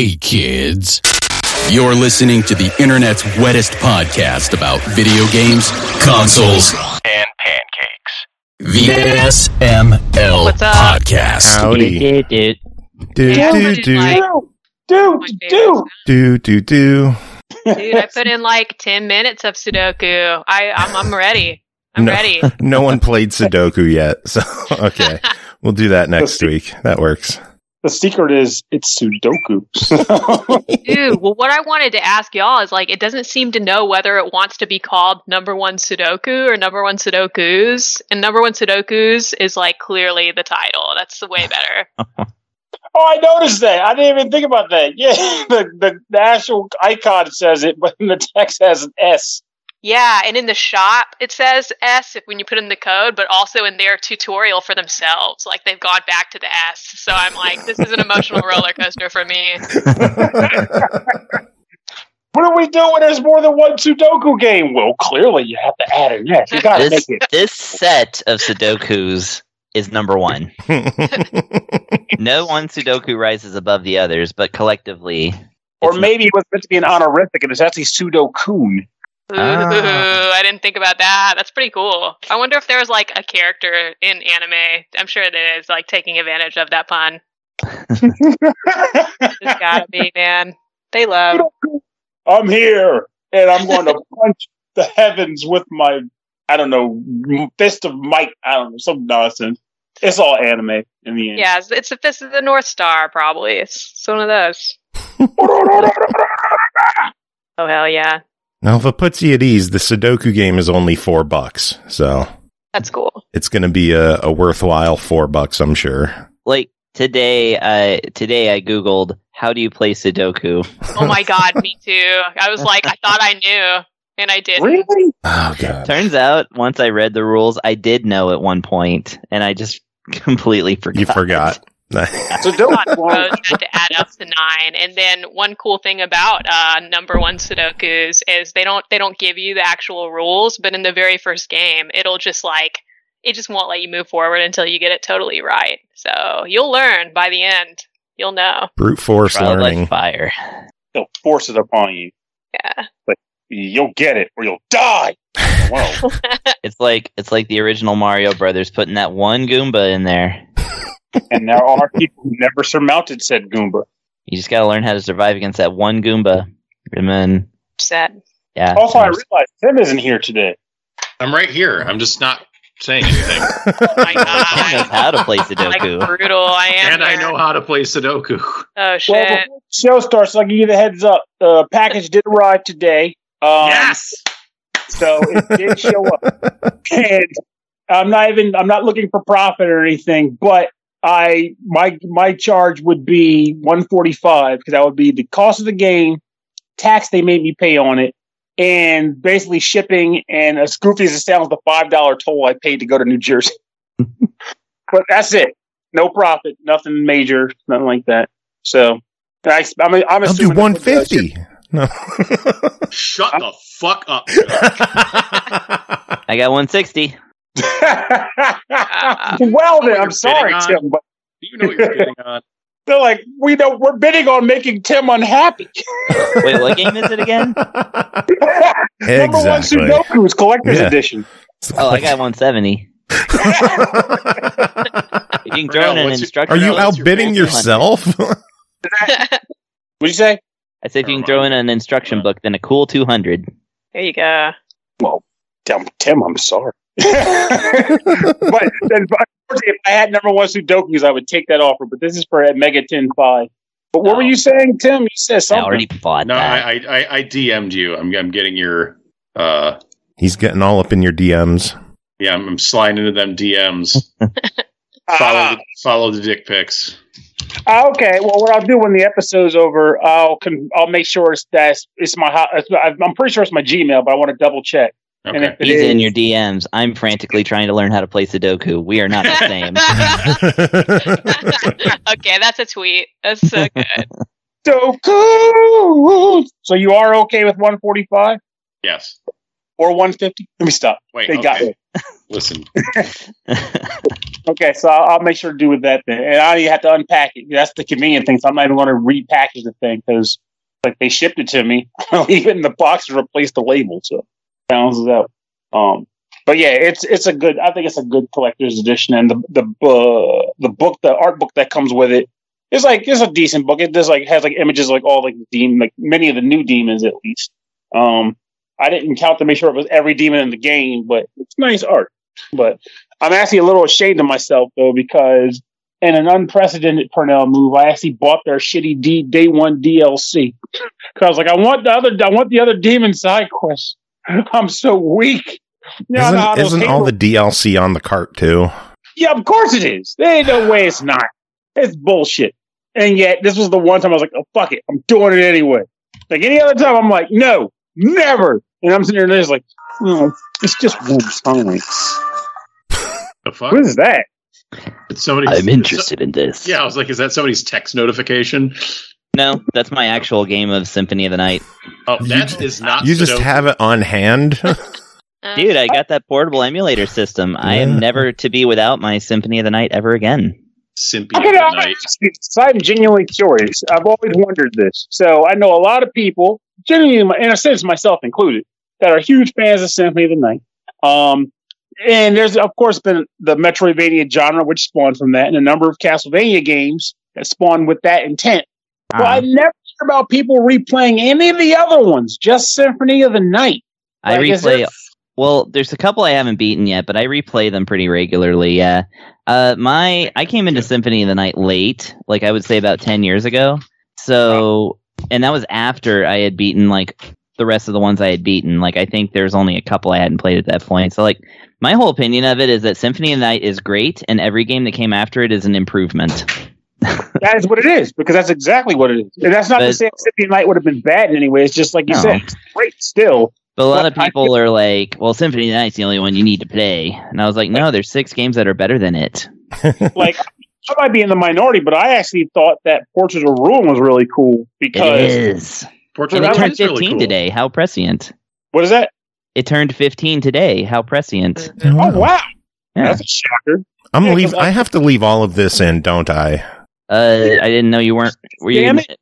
Hey, kids. You're listening to the internet's wettest podcast about video games, consoles, and pancakes. The SML What's up? Podcast. Howdy. Dude, I put in like 10 minutes of Sudoku. I'm ready. I'm ready. No one played Sudoku yet, so okay. We'll do that next week. That works. The secret is it's Sudoku. Dude, well, what I wanted to ask y'all is like, it doesn't seem to know whether it wants to be called number one Sudoku or number one Sudokus. And number one Sudokus is like clearly the title. That's the way better. Oh, I noticed that. I didn't even think about that. Yeah, the actual icon says it, but the text has an S. Yeah, and in the shop, it says S when you put in the code, but also in their tutorial for themselves. Like, they've gone back to the S. So I'm like, this is an emotional roller coaster for me. What do we do when there's more than one Sudoku game? Well, clearly you have to add an S. You gotta make it. This set of Sudokus is number one. No one Sudoku rises above the others, but collectively... Or maybe it was meant to be an honorific, and it's actually Sudokun. Ooh, I didn't think about that. That's pretty cool. I wonder if there was like a character in anime. I'm sure there is, like taking advantage of that pun. There's gotta be, man. They love. I'm here, and I'm going to punch the heavens with my, I don't know, fist of might. I don't know, some nonsense. It's all anime in the end. Yeah, it's the Fist of the North Star, probably. It's one of those. Oh, hell yeah. Now, if it puts you at ease, the Sudoku game is only $4, so That's cool. it's going to be a worthwhile $4, I'm sure. Like, today I Googled, how do you play Sudoku? Oh my god, me too. I was like, I thought I knew, and I didn't. Really? Oh, God. Turns out, once I read the rules, I did know at one point, and I just completely forgot. You forgot. Sudoku had to add up to 9, and then one cool thing about number one Sudokus is they don't give you the actual rules, but in the very first game, it'll just like it just won't let you move forward until you get it totally right. So you'll learn by the end. You'll know. Brute force Trial by learning. fire. They'll force it upon you. Yeah. But you'll get it, or you'll die. Well, It's like the original Mario Brothers putting that one Goomba in there. and there are people who never surmounted said Goomba. You just gotta learn how to survive against that one Goomba. And then, Sad. yeah. Also, I realized Tim isn't here today. I'm right here. I'm just not saying anything. Oh my Tim knows god. how to play Like Sudoku. brutal. I am. And I here. know how to play Sudoku. Oh Well, shit. before the show starts, I'll give you the heads up. The package did arrive today. Yes! So it did show up. And I'm not looking for profit or anything, but my charge would be $145 because that would be the cost of the game, tax they made me pay on it, and basically shipping, and as goofy as it sounds, the $5 toll I paid to go to New Jersey. But that's it. No profit, nothing major, nothing like that. So I'm I'll do assuming $150. No. Shut the fuck up. I got 160. Well then, I'm You're sorry, bidding on- Tim, but You know what you're bidding on. they're like, we're bidding on making Tim unhappy. Wait, what game is it again? Number one Exactly. Sudoku's Collector's Yeah. Edition. Oh, I got 170. You can throw in an What's your- instruction. Are you book. outbidding yourself? What'd you say? I said if you can throw in an instruction book, then a cool 200. There you go. Well, Tim, I'm sorry. but unfortunately, if I had number one Sudoku's, I would take that offer. But this is for a Mega 10.5. But what were you saying, Tim? You said I something. already bought No, that. I DM'd you. I'm getting your... He's getting all up in your DMs. yeah, I'm sliding into them DMs. Follow the dick pics. Okay. Well, what I'll do when the episode's over, I'll make sure it's my. I'm pretty sure it's my Gmail, but I want to double check. And Okay. if it He's in is- your DMs. I'm frantically trying to learn how to play Sudoku. We are not the same. Okay, that's a tweet. That's so good. So cool. So you are okay with 145? Yes. or 150. Let me stop. Wait, they got it. Listen. Okay, so I'll make sure to do with that then, and I don't even have to unpack it. That's the convenient thing. So I'm not even going to repackage the thing because like they shipped it to me. I'll leave it in the box and replace the label, so it balances out. But yeah, it's a good. I think it's a good collector's edition, and the book, the art book that comes with it, it's a decent book. It does has images all many of the new demons at least. I didn't count to make sure it was every demon in the game, but it's nice art. But I'm actually a little ashamed of myself though, because in an unprecedented Purnell move, I actually bought their shitty day one DLC because I was like, I want the other demon side quests. I'm so weak. Isn't all the DLC on the cart too? Yeah, of course it is. There ain't no way it's not. It's bullshit. And yet, this was the one time I was like, oh, fuck it. I'm doing it anyway. Like any other time, I'm like, no, never. And I'm sitting there and it's like, it's just one time. The fuck? What is that? I'm interested in this. Yeah, I was like, is that somebody's text notification? No, that's my actual game of Symphony of the Night. Oh, that is not. You just have it on hand? Dude, I got that portable emulator system. I am never to be without my Symphony of the Night ever again. Symphony of the Night. I'm genuinely curious. I've always wondered this. So I know a lot of people, genuinely, in a sense, myself included, that are huge fans of Symphony of the Night. And there's, of course, been the Metroidvania genre, which spawned from that, and a number of Castlevania games that spawned with that intent. But I never hear about people replaying any of the other ones, just Symphony of the Night. I replay. Well, there's a couple I haven't beaten yet, but I replay them pretty regularly. Yeah, I came into Symphony of the Night late, like I would say about 10 years ago. So, and that was after I had beaten the rest of the ones I had beaten. Like I think there's only a couple I hadn't played at that point. So my whole opinion of it is that Symphony of the Night is great, and every game that came after it is an improvement. That is what it is, because that's exactly what it is. And that's not to say Symphony of the Night would have been bad in any way. It's just like you said, it's great still. But a lot of people are like, well, Symphony of the Night's the only one you need to play. And I was like, no, there's 6 games that are better than it. I might be in the minority, but I actually thought that Portrait of Ruin was really cool because it is. Portrait of Ruin turned 15 really cool. today. How prescient. What is that? It turned 15 today. How prescient. Oh, wow. Yeah. That's a shocker. I have to leave all of this in, don't I? I didn't know you weren't. Damn it.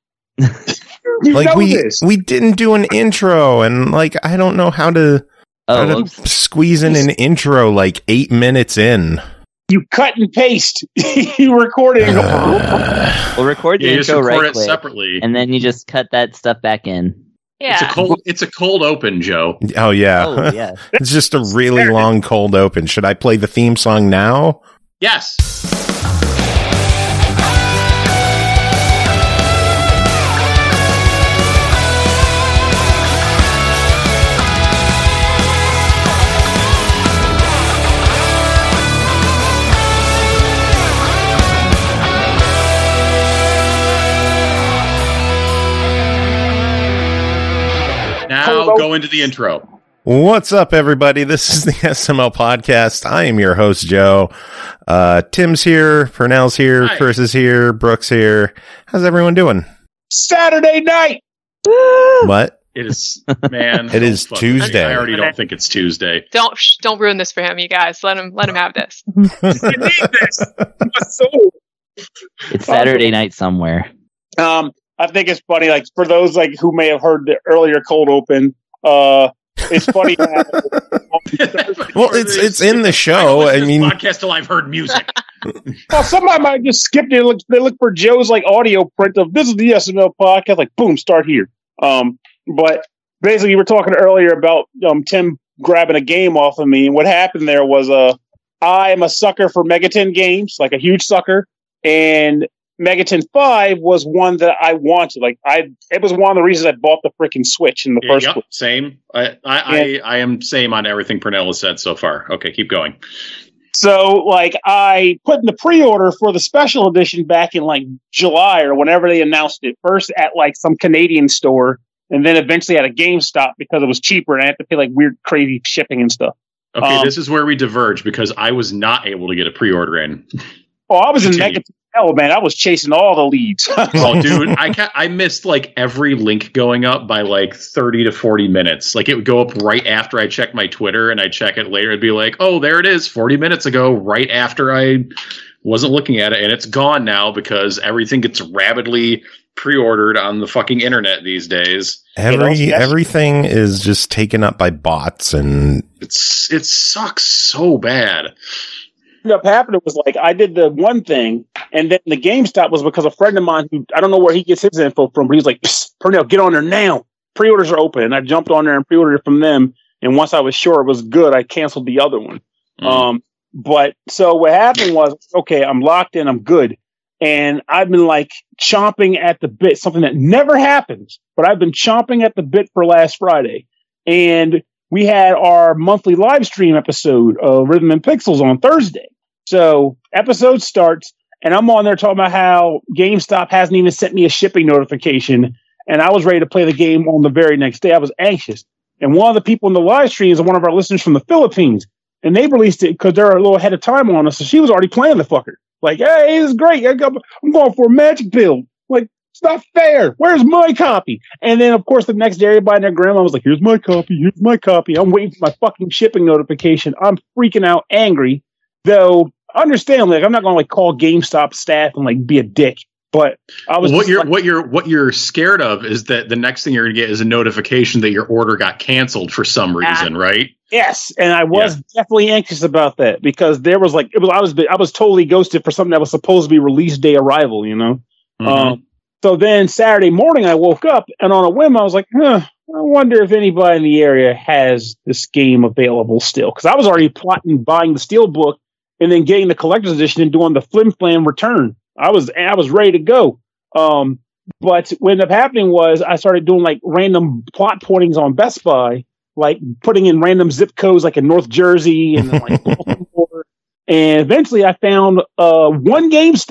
We didn't do an intro, and I don't know how to squeeze in an intro 8 minutes in. You cut and paste. You record it. We'll record the intro right quick, separately, and then you just cut that stuff back in. Yeah, it's a cold open, Joe. Oh yeah, It's just a really long cold open. Should I play the theme song now? Yes. Now go into the intro. What's up, everybody? This is the SML Podcast. I am your host, Joe. Tim's here, Purnell's here, Hi. Chris is here, Brooks here. How's everyone doing? Saturday night! What? It is, man. It is Tuesday. I already don't think it's Tuesday. Don't ruin this for him, you guys. Let him have this. You need this. My soul. It's Saturday night somewhere. I think it's funny, for those who may have heard the earlier cold open, it's funny. Well, it's in the show. I mean, podcast till I've heard music. Well, somebody might just skip it. They look for Joe's audio print of this is the SML Podcast. Boom, start here. But basically, you were talking earlier about Tim grabbing a game off of me, and what happened there was I am a sucker for Megaten games, a huge sucker, and Megaten 5 was one that I wanted. It was one of the reasons I bought the freaking Switch in the first place. Same. I am same on everything Purnell has said so far. Okay, keep going. So, I put in the pre-order for the special edition back in July or whenever they announced it. First at some Canadian store, and then eventually at a GameStop because it was cheaper and I had to pay weird, crazy shipping and stuff. Okay, this is where we diverge because I was not able to get a pre-order in. Oh, I was in Megaten hell, man, I was chasing all the leads. Oh, dude, I missed like every link going up by like 30 to 40 minutes. Like it would go up right after I checked my Twitter, and I'd check it later. It'd be like, oh, there it is, 40 minutes ago, right after I wasn't looking at it, and it's gone now because everything gets rapidly pre-ordered on the fucking internet these days. Everything is just taken up by bots, and it sucks so bad. What ended up happening was like I did the one thing, and then the GameStop was because a friend of mine who I don't know where he gets his info from, but he was like, Pernell, get on there now. Pre-orders are open. And I jumped on there and pre-ordered it from them. And once I was sure it was good, I canceled the other one. But so what happened was, okay, I'm locked in, I'm good. And I've been like chomping at the bit, something that never happens, but I've been chomping at the bit for last Friday. And we had our monthly live stream episode of Rhythm and Pixels on Thursday. So episode starts, and I'm on there talking about how GameStop hasn't even sent me a shipping notification, and I was ready to play the game on the very next day. I was anxious. And one of the people in the live stream is one of our listeners from the Philippines, and they released it because they're a little ahead of time on us, so she was already playing the fucker. Like, hey, this is great. I'm going for a magic build. Like, it's not fair. Where's my copy? And then, of course, the next day, everybody and their grandma was like, here's my copy. Here's my copy. I'm waiting for my fucking shipping notification. I'm freaking out angry. Though, understand, like, I'm not going to, like, call GameStop staff and, like, be a dick. But I was what you're scared of is that the next thing you're going to get is a notification that your order got canceled for some reason, right? Yes, and I was definitely anxious about that because there was like I was totally ghosted for something that was supposed to be release day arrival, you know. Mm-hmm. So then Saturday morning I woke up and on a whim I was like, I wonder if anybody in the area has this game available still, because I was already plotting buying the Steelbook and then getting the collector's edition and doing the Flim Flam return. I was ready to go. But what ended up happening was I started doing like random plot pointings on Best Buy, like putting in random zip codes like in North Jersey and then like Baltimore. And eventually I found one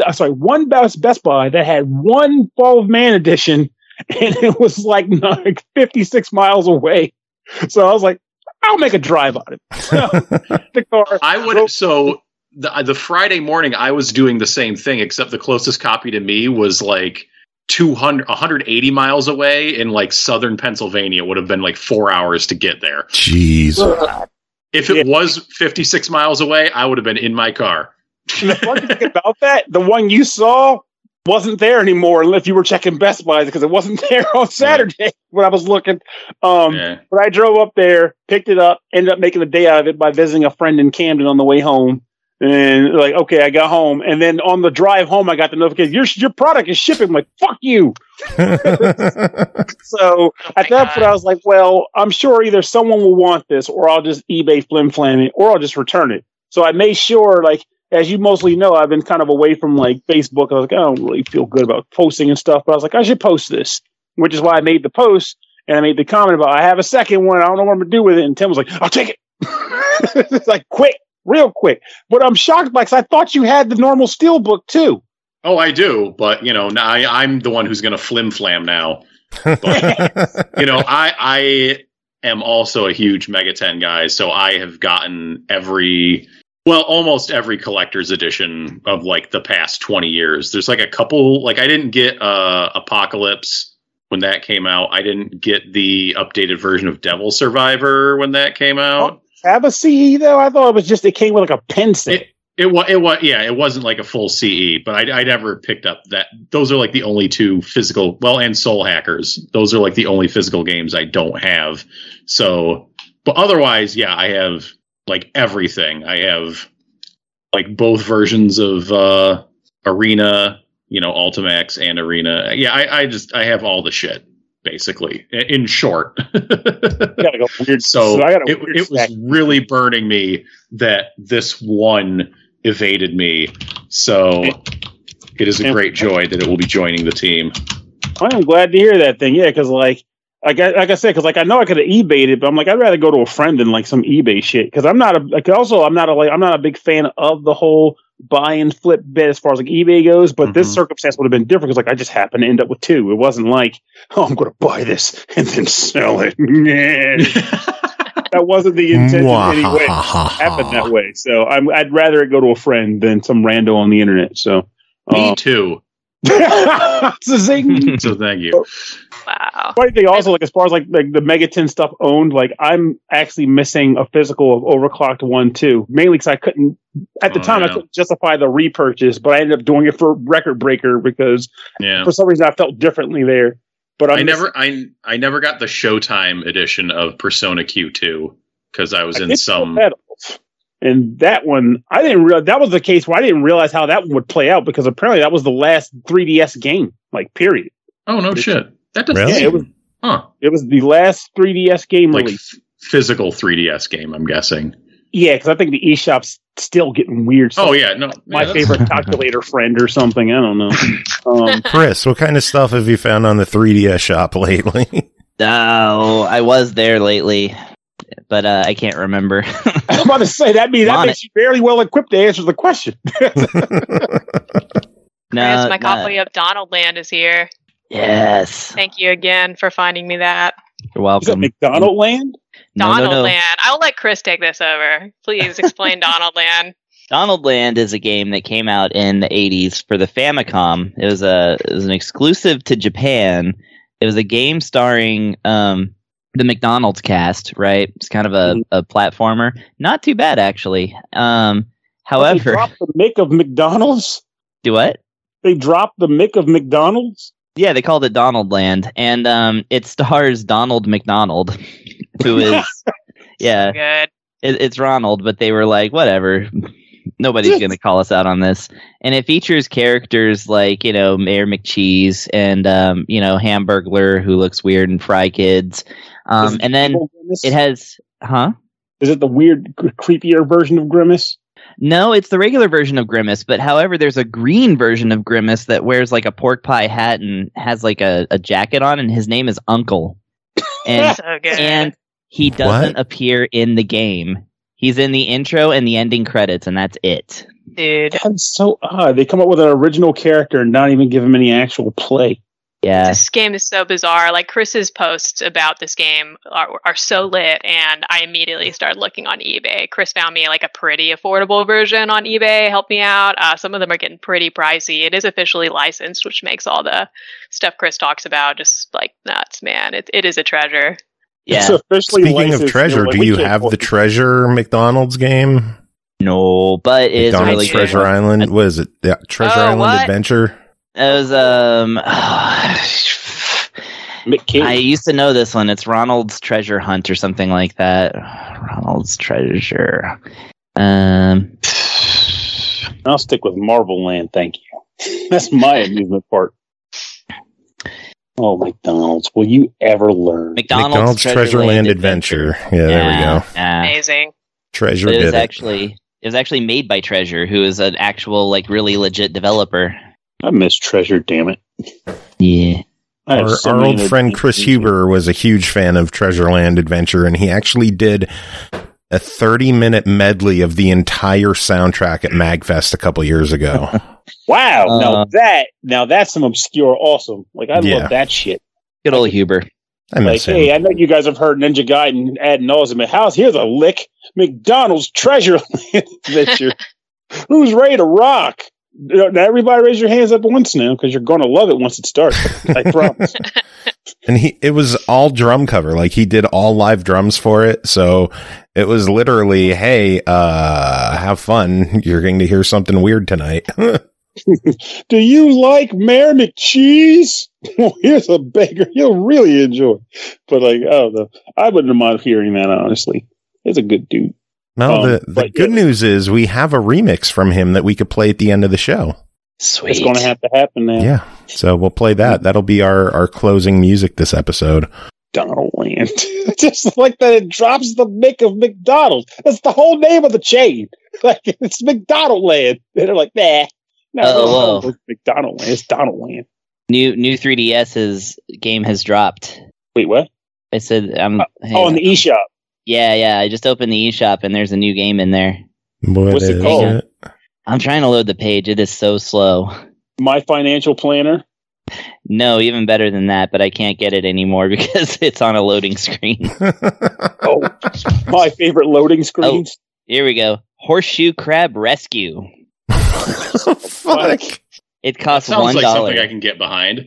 Best Buy that had one Fall of Man edition, and it was like 56 miles away. So I was like, I'll make a drive on it. So the car. The Friday morning, I was doing the same thing, except the closest copy to me was like 180 miles away in like southern Pennsylvania. It would have been like 4 hours to get there. Jeez. If it was 56 miles away, I would have been in my car. And the funny thing about that, the one you saw wasn't there anymore unless you were checking Best Buy, because it wasn't there on Saturday when I was looking. But I drove up there, picked it up, ended up making a day out of it by visiting a friend in Camden on the way home. And like, okay, I got home, and then on the drive home, I got the notification, your product is shipping. I'm like, fuck you. So at that point, I was like, well, I'm sure either someone will want this, or I'll just eBay Flim Flam it, or I'll just return it. So I made sure, like, as you mostly know, I've been kind of away from like Facebook. I was like, I don't really feel good about posting and stuff, but I was like, I should post this, which is why I made the post, and I made the comment about I have a second one. I don't know what I'm gonna do with it. And Tim was like, I'll take it. It's like quick. Real quick. But I'm shocked, because I thought you had the normal Steelbook too. Oh, I do, but you know, I'm the one who's going to flim flam now. But, you know, I am also a huge Mega 10 guy, so I have gotten almost every collector's edition of like the past 20 years. There's like a couple, like I didn't get Apocalypse when that came out. I didn't get the updated version of Devil Survivor when that came out. Have a CE though? I thought it came with like a pen set. It wasn't like a full CE, but I never picked up that. Those are like the only two physical, and Soul Hackers. Those are like the only physical games I don't have. So, but otherwise, yeah, I have like everything. I have like both versions of Arena, you know, Ultimax and Arena. Yeah, I have all the shit. Basically, in short. So it was really burning me that this one evaded me. So it is a great joy that it will be joining the team. I'm glad to hear that thing. Yeah, because like I said, because like I know I could have eBayed it, but I'm like, I'd rather go to a friend than like some eBay shit. Because I'm not a big fan of the whole buy and flip bit as far as like eBay goes, but this circumstance would have been different because like I just happened to end up with two. It wasn't like, oh, I'm going to buy this and then sell it. That wasn't the intention anyway. It happened that way. So I'd rather it go to a friend than some rando on the internet. So Me too. Zing. So thank you. Wow. Funny thing also, like as far as like the Megaton stuff owned, like I'm actually missing a physical of Overclocked 1 too, mainly because I couldn't at the time I couldn't justify the repurchase, but I ended up doing it for Record Breaker because for some reason I felt differently there. But I never got the Showtime edition of Persona Q2 because I was in some. And that one, I didn't realize that was the case where I didn't realize how that one would play out because apparently that was the last 3DS game, like period. Oh no shit! That doesn't. Really? Yeah, it was. It was the last 3DS game release. Physical 3DS game, I'm guessing. Yeah, because I think the eShop's still getting weird. Oh yeah, no, my favorite calculator friend or something. I don't know. Chris, what kind of stuff have you found on the 3DS shop lately? Oh, I was there lately, but I can't remember. I was about to say that makes you fairly well equipped to answer the question. My copy of Donald Land is here. Yes. Thank you again for finding me that. You're welcome. Is it McDonald Land? Donald Land. I'll let Chris take this over. Please explain Donald Land. Donald Land is a game that came out in the 80s for the Famicom. It was an exclusive to Japan. It was a game starring the McDonald's cast, right? It's kind of a platformer. Not too bad, actually. However... They dropped the Mick of McDonald's? Do what? They dropped the Mick of McDonald's? Yeah, they called it Donald Land, and it stars Donald McDonald, who is so good. It's Ronald, but they were like, whatever, nobody's gonna call us out on this. And it features characters like Mayor McCheese and Hamburglar, who looks weird, and Fry Kids, and then it has Is it the weird, creepier version of Grimace? No, it's the regular version of Grimace, but however, there's a green version of Grimace that wears like a pork pie hat and has like a jacket on, and his name is Uncle. And, so good. And he doesn't appear in the game. He's in the intro and the ending credits, and that's it. Dude. That's so odd. They come up with an original character and not even give him any actual play. Yeah. This game is so bizarre. Like, Chris's posts about this game are so lit, and I immediately started looking on eBay. Chris found me like a pretty affordable version on eBay, helped me out. Some of them are getting pretty pricey. It is officially licensed, which makes all the stuff Chris talks about just like nuts, man. It is a treasure. Yeah. It's officially Speaking of treasure, do you have the Treasure McDonald's game? No, but it is really Treasure Island. What is it? Yeah, Treasure Island Adventure. It was I used to know this one. It's Ronald's Treasure Hunt or something like that. Ronald's Treasure. I'll stick with Marvel Land, thank you. That's my amusement park. Oh, McDonald's. Will you ever learn? McDonald's Treasure Land Adventure. Yeah, there we go. Amazing. Treasure but it was actually made by Treasure, who is an actual, like, really legit developer. I miss Treasure, damn it. Yeah. Our old friend Chris Huber was a huge fan of Treasure Land Adventure, and he actually did a 30-minute medley of the entire soundtrack at MagFest a couple years ago. Wow! Now that's some obscure awesome. Like I love that shit. Good old Huber. I miss him. Hey, I know you guys have heard Ninja Gaiden ad nauseum. Here's a lick. McDonald's Treasure Land Adventure. Who's ready to rock? Now everybody raise your hands up once now because you're going to love it once it starts. I promise. And it was all drum cover. Like he did all live drums for it. So it was literally, hey, have fun. You're going to hear something weird tonight. Do you like Mayor McCheese? Well, here's a baker you'll really enjoy. But like, I wouldn't mind hearing that, honestly. He's a good dude. Well, the good news is we have a remix from him that we could play at the end of the show. Sweet. It's going to have to happen now. Yeah. So we'll play that. That'll be our closing music this episode. Donald Land. Just like that it drops the Mick of McDonald's. That's the whole name of the chain. Like, it's McDonald Land. And they're like, nah. No, it's McDonald Land. It's Donald Land. New 3DS's game has dropped. Wait, what? I said, in the eShop. Yeah. I just opened the eShop and there's a new game in there. What's it called? I'm trying to load the page. It is so slow. My Financial Planner? No, even better than that, but I can't get it anymore because it's on a loading screen. My favorite loading screens. Here we go. Horseshoe Crab Rescue. Fuck. It costs $1. Sounds like something I can get behind.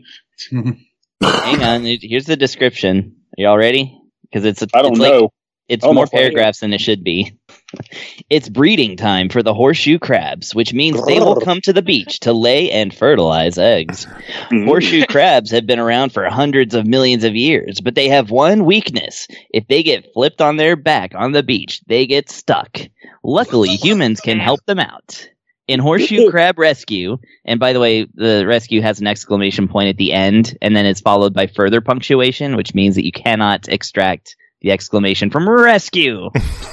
Hang on, here's the description. Are y'all ready? Because I don't know. It's more paragraphs than it should be. It's breeding time for the horseshoe crabs, which means they will come to the beach to lay and fertilize eggs. Horseshoe crabs have been around for hundreds of millions of years, but they have one weakness. If they get flipped on their back on the beach, they get stuck. Luckily, humans can help them out. In Horseshoe Crab Rescue, and by the way, the rescue has an exclamation point at the end, and then it's followed by further punctuation, which means that you cannot extract the exclamation from rescue.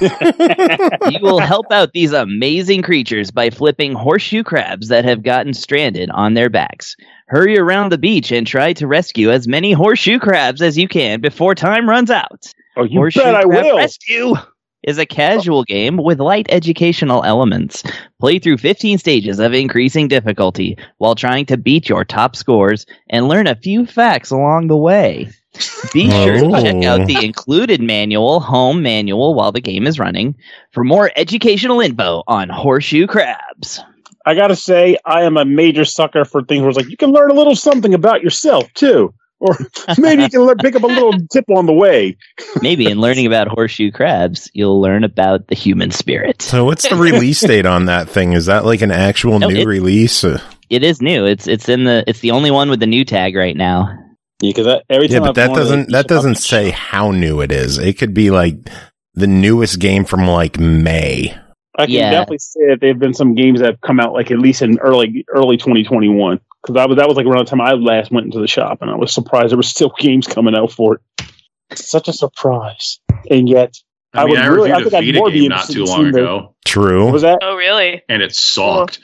You will help out these amazing creatures by flipping horseshoe crabs that have gotten stranded on their backs. Hurry around the beach and try to rescue as many horseshoe crabs as you can before time runs out. Oh, you Horseshoe bet I Crab will. Rescue is a casual game with light educational elements. Play through 15 stages of increasing difficulty while trying to beat your top scores and learn a few facts along the way. Be sure to check out the included home manual while the game is running for more educational info on horseshoe crabs. I gotta say, I am a major sucker for things where it's like, you can learn a little something about yourself, too. Or maybe you can pick up a little tip on the way. Maybe in learning about horseshoe crabs, you'll learn about the human spirit. So what's the release date on that thing? Is that like an actual new release? It is new. It's the only one with the new tag right now. Yeah, because every time but that doesn't say how new it is. It could be like the newest game from like May. I can definitely say that there have been some games that have come out like at least in early 2021. Because that was like around the time I last went into the shop, and I was surprised there were still games coming out for it. Such a surprise, and yet I reviewed a Vita game not too long ago. True. What was that? Oh, really? And it sucked.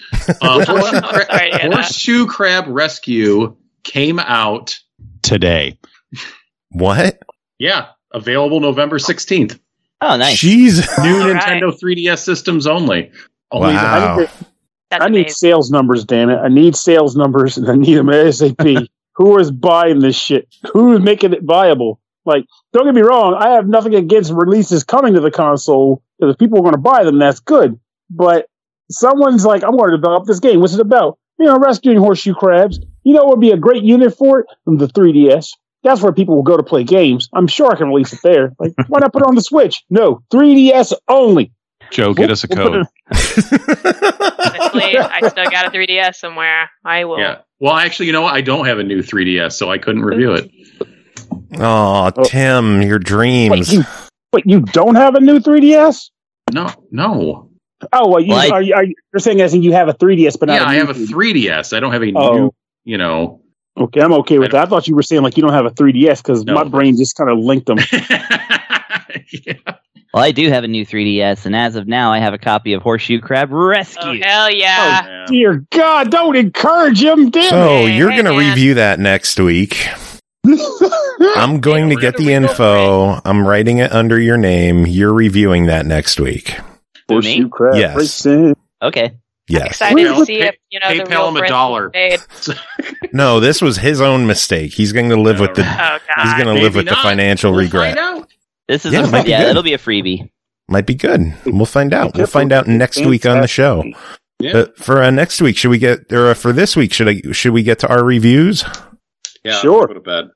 Horseshoe Crab Rescue came out today. What? Yeah, available November 16th. Oh, nice. Jeez. New Nintendo 3DS systems only. Wow. I need sales numbers, damn it. I need sales numbers, and I need them ASAP. Who is buying this shit? Who is making it viable? Like, don't get me wrong, I have nothing against releases coming to the console, because if people are going to buy them, that's good. But someone's like, I'm going to develop this game. What's it about? Rescuing horseshoe crabs. You know what would be a great unit for it? The 3DS. That's where people will go to play games. I'm sure I can release it there. Like, why not put it on the Switch? No, 3DS only. Joe, get us a code. Honestly, I still got a 3DS somewhere. I will. Yeah. Well, actually, you know what? I don't have a new 3DS, so I couldn't review it. Oh, Tim, your dreams. Wait, you don't have a new 3DS? No. Oh, well, you're saying as in you have a 3DS, but not I have a 3DS. I don't have a new, Okay, I'm okay with that. I thought you were saying like you don't have a 3DS because my brain just kind of linked them. Yeah. Well, I do have a new 3DS, and as of now, I have a copy of Horseshoe Crab Rescue. Oh, hell yeah. Oh, dear God, don't encourage him, damn So, you're going to review that next week. I'm going to get the info. I'm writing it under your name. You're reviewing that next week. Horseshoe Crab Yes. Okay. Yes. Excited to see if the PayPal him $1. No, this was his own mistake. He's going to live with the. Oh, God. He's going to live with the financial regret. This is it'll be a freebie. Might be good. We'll find out. We'll find out next week on the show. Yeah. For next week, should we get or for this week? Should we get to our reviews? Yeah, sure. Go to bed.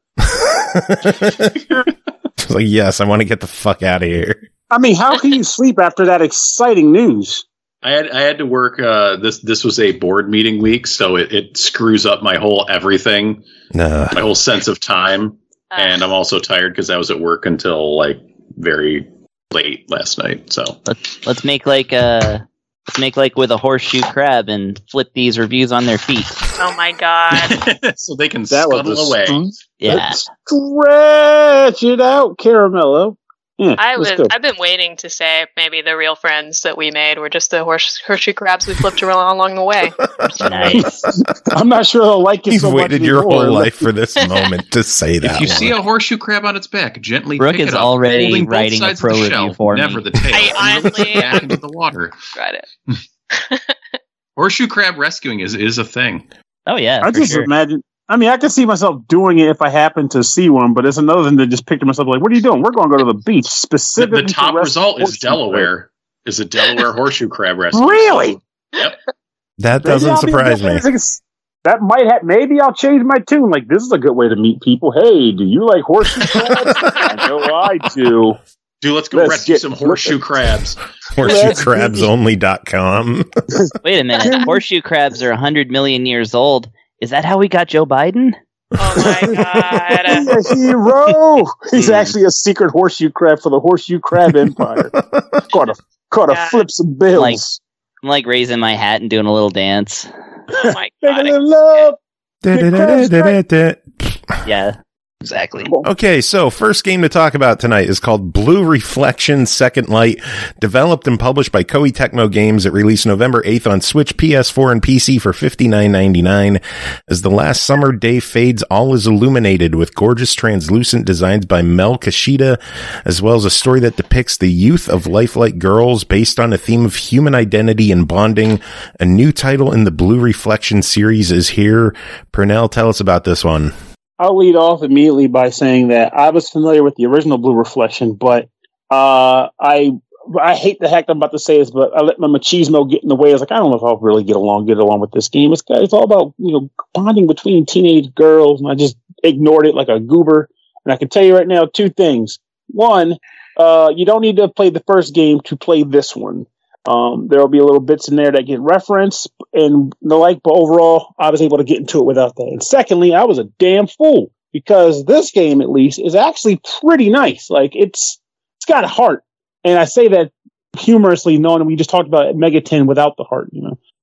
Like, yes, I want to get the fuck out of here. I mean, how can you sleep after that exciting news? I had to work. This was a board meeting week, so it screws up my whole everything, my whole sense of time. And I'm also tired because I was at work until like very late last night. So let's make like with a horseshoe crab and flip these reviews on their feet. Oh my God! So they can scuttle away. Yeah, stretch it out, Caramello. Yeah, I've been waiting to say maybe the real friends that we made were just the horseshoe crabs we flipped around along the way. Nice. I'm not sure they'll like it. You've so waited much your anymore. whole life for this moment to say that. If you see a horseshoe crab on its back, gently Brooke pick is it up, already holding both writing a sides pro of the review shell, for me. never the tail. I honestly back into the water. Got it. Horseshoe crab rescuing is a thing. Oh yeah, I just imagine. I mean, I could see myself doing it if I happen to see one, but it's another thing to just picture myself like, "What are you doing? We're going to go to the beach specifically." The top result is Delaware. Is a Delaware horseshoe crab rescue. Really? Yep. That doesn't surprise me. That might have. Maybe I'll change my tune. Like, this is a good way to meet people. Hey, do you like horseshoe crabs? I know I do. Dude, let's go rescue some horseshoe crabs. HorseshoeCrabsOnly.com. Wait a minute. Horseshoe crabs are 100 million years old. Is that how we got Joe Biden? Oh my god. He's a hero. He's actually a secret horseshoe crab for the Horseshoe Crab Empire. Gotta flip some bills. I'm like raising my hat and doing a little dance. Oh my Make a god. little love. Yeah, exactly. Okay, so first game to talk about tonight is called Blue Reflection Second Light, developed and published by Koei Tecmo Games. It released November 8th on Switch, PS4, and PC for $59.99. As the last summer day fades, all is illuminated with gorgeous translucent designs by Mel Kishida, as well as a story that depicts the youth of lifelike girls based on a theme of human identity and bonding. A new title in the Blue Reflection series is here. Pernell, tell us about this one. I'll lead off immediately by saying that I was familiar with the original Blue Reflection, but I hate the heck I'm about to say this, but I let my machismo get in the way. I was like, I don't know if I'll really get along with this game. It's all about, bonding between teenage girls, and I just ignored it like a goober. And I can tell you right now, two things. One, you don't need to play the first game to play this one. There will be a little bits in there that get referenced and the like, but overall, I was able to get into it without that. And secondly, I was a damn fool because this game, at least, is actually pretty nice. Like, it's got a heart, and I say that humorously, knowing we just talked about Megaten without the heart,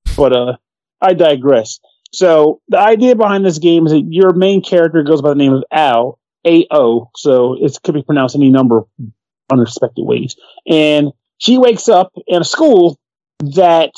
But I digress. So the idea behind this game is that your main character goes by the name of Ao, A-O, so it could be pronounced any number of unexpected ways, and she wakes up in a school that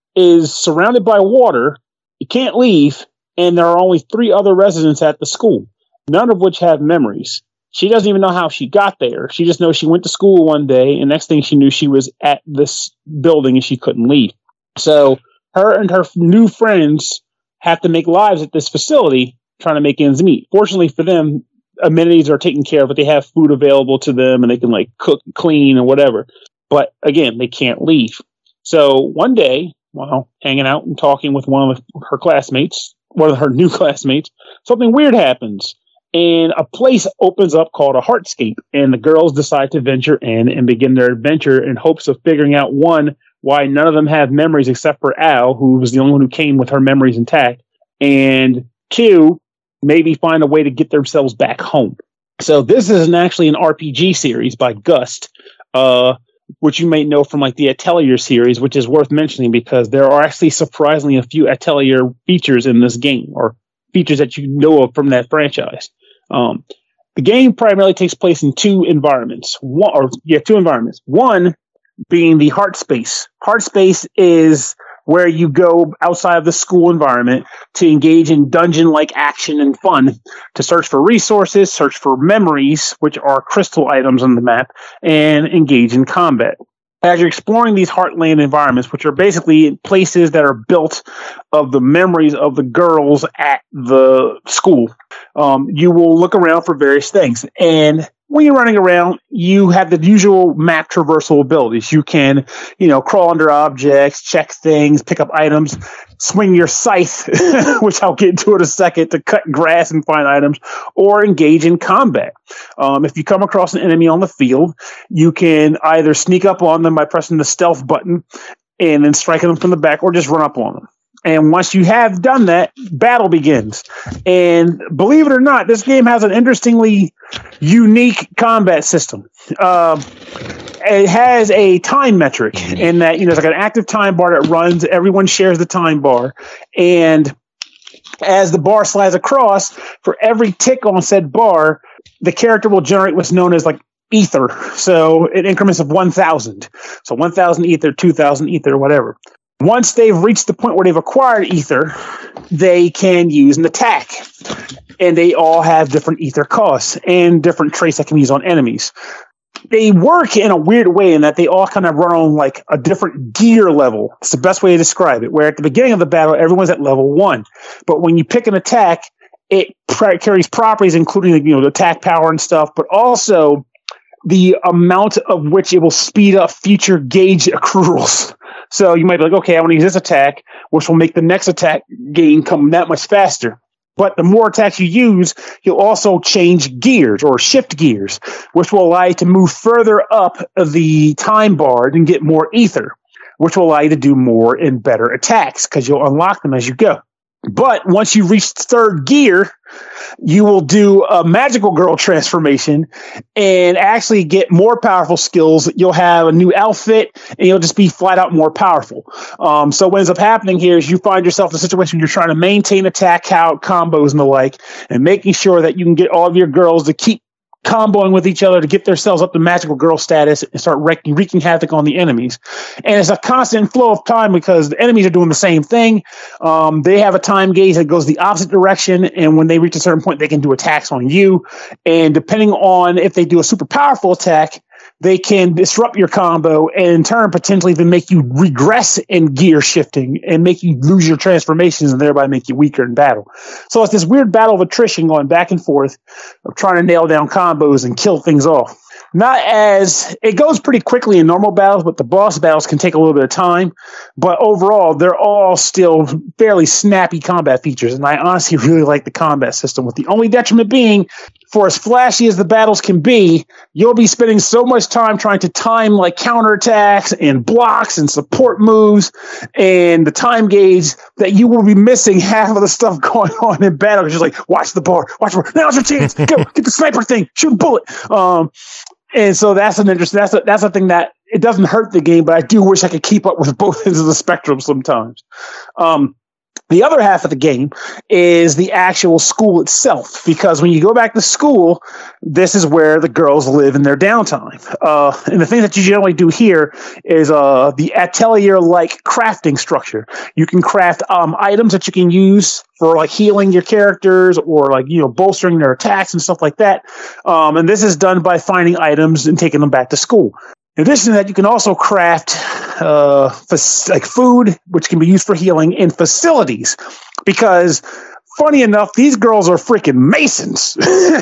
is surrounded by water. You can't leave, and there are only 3 other residents at the school, none of which have memories. She doesn't even know how she got there. She just knows she went to school one day, and next thing she knew, she was at this building and she couldn't leave. So her and her new friends have to make lives at this facility trying to make ends meet. Fortunately for them, amenities are taken care of, but they have food available to them, and they can cook, clean, and whatever. But again, they can't leave. So one day, while hanging out and talking with one of her classmates, one of her new classmates, something weird happens. And a place opens up called a Heartscape. And the girls decide to venture in and begin their adventure in hopes of figuring out, one, why none of them have memories except for Al, who was the only one who came with her memories intact. And 2, maybe find a way to get themselves back home. So this is actually an RPG series by Gust, which you may know from the Atelier series, which is worth mentioning because there are actually surprisingly a few Atelier features in this game, or features that you know of from that franchise. The game primarily takes place in 2 environments. 2 environments. One being the Heart Space. Heart Space is where you go outside of the school environment to engage in dungeon-like action and fun, to search for resources, search for memories, which are crystal items on the map, and engage in combat. As you're exploring these Heartland environments, which are basically places that are built of the memories of the girls at the school, you will look around for various things. And when you're running around, you have the usual map traversal abilities. You can, crawl under objects, check things, pick up items, swing your scythe, which I'll get into in a second, to cut grass and find items, or engage in combat. If you come across an enemy on the field, you can either sneak up on them by pressing the stealth button and then striking them from the back, or just run up on them. And once you have done that, battle begins. And believe it or not, this game has an interestingly unique combat system. It has a time metric in that, it's like an active time bar that runs. Everyone shares the time bar. And as the bar slides across, for every tick on said bar, the character will generate what's known as ether. So in increments of 1,000. So 1,000 ether, 2,000 ether, whatever. Once they've reached the point where they've acquired ether, they can use an attack. And they all have different ether costs and different traits that can be used on enemies. They work in a weird way in that they all kind of run on a different gear level. It's the best way to describe it, where at the beginning of the battle, everyone's at level 1. But when you pick an attack, it carries properties including the attack power and stuff, but also the amount of which it will speed up future gauge accruals. So you might be like, okay, I want to use this attack, which will make the next attack gain come that much faster. But the more attacks you use, you'll also change gears or shift gears, which will allow you to move further up the time bar and get more ether, which will allow you to do more and better attacks because you'll unlock them as you go. But once you reach third gear, you will do a magical girl transformation and actually get more powerful skills. You'll have a new outfit and you'll just be flat out more powerful. So what ends up happening here is you find yourself in a situation where you're trying to maintain attack count, combos and the like, and making sure that you can get all of your girls to keep comboing with each other to get themselves up to magical girl status and start wreaking havoc on the enemies. And it's a constant flow of time because the enemies are doing the same thing. They have a time gauge that goes the opposite direction, and when they reach a certain point, they can do attacks on you. And depending on if they do a super powerful attack, they can disrupt your combo and in turn potentially even make you regress in gear shifting and make you lose your transformations and thereby make you weaker in battle. So it's this weird battle of attrition going back and forth of trying to nail down combos and kill things off. It goes pretty quickly in normal battles, but the boss battles can take a little bit of time. But overall, they're all still fairly snappy combat features. And I honestly really like the combat system, with the only detriment being, for as flashy as the battles can be, you'll be spending so much time trying to time like counterattacks and blocks and support moves and the time gauge that you will be missing half of the stuff going on in battle. Because you're like, watch the bar, now's your chance, go get the sniper thing, shoot a bullet. And so that's a thing that it doesn't hurt the game, but I do wish I could keep up with both ends of the spectrum sometimes. The other half of the game is the actual school itself, because when you go back to school, this is where the girls live in their downtime. And the thing that you generally do here is the atelier-like crafting structure. You can craft items that you can use for like healing your characters or like, bolstering their attacks and stuff like that. And this is done by finding items and taking them back to school. In addition to that, you can also craft food, which can be used for healing, and facilities. Because, funny enough, these girls are freaking masons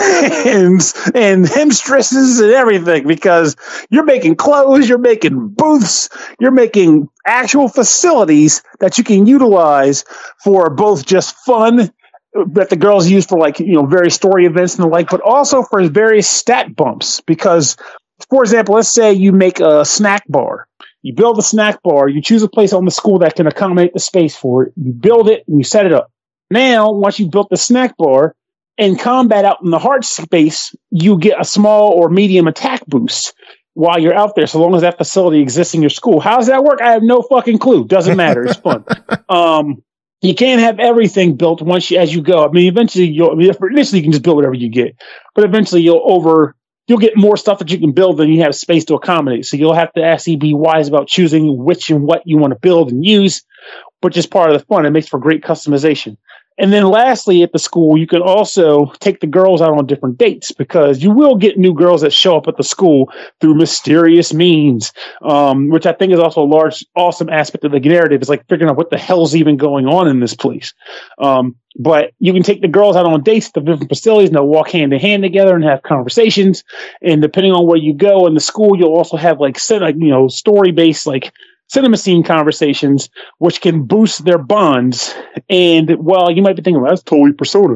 and hemstresses and everything. Because you're making clothes, you're making booths, you're making actual facilities that you can utilize for both just fun that the girls use for various story events and the like, but also for various stat bumps. Because, for example, let's say you make a snack bar. You build a snack bar. You choose a place on the school that can accommodate the space for it. You build it and you set it up. Now, once you've built the snack bar, in combat out in the hard space, you get a small or medium attack boost while you're out there, so long as that facility exists in your school. How does that work? I have no fucking clue. Doesn't matter. It's fun. You can't have everything built as you go. I mean, initially you can just build whatever you get, but eventually you'll get more stuff that you can build than you have space to accommodate. So you'll have to actually be wise about choosing which and what you want to build and use, which is part of the fun. It makes for great customization. And then lastly, at the school, you can also take the girls out on different dates, because you will get new girls that show up at the school through mysterious means, which I think is also a large, awesome aspect of the narrative. It's like figuring out what the hell's even going on in this place. But you can take the girls out on dates to different facilities, and they'll walk hand in hand together and have conversations. And depending on where you go in the school, you'll also have story-based cinema scene conversations, which can boost their bonds. And, well, you might be thinking, well, that's totally Persona.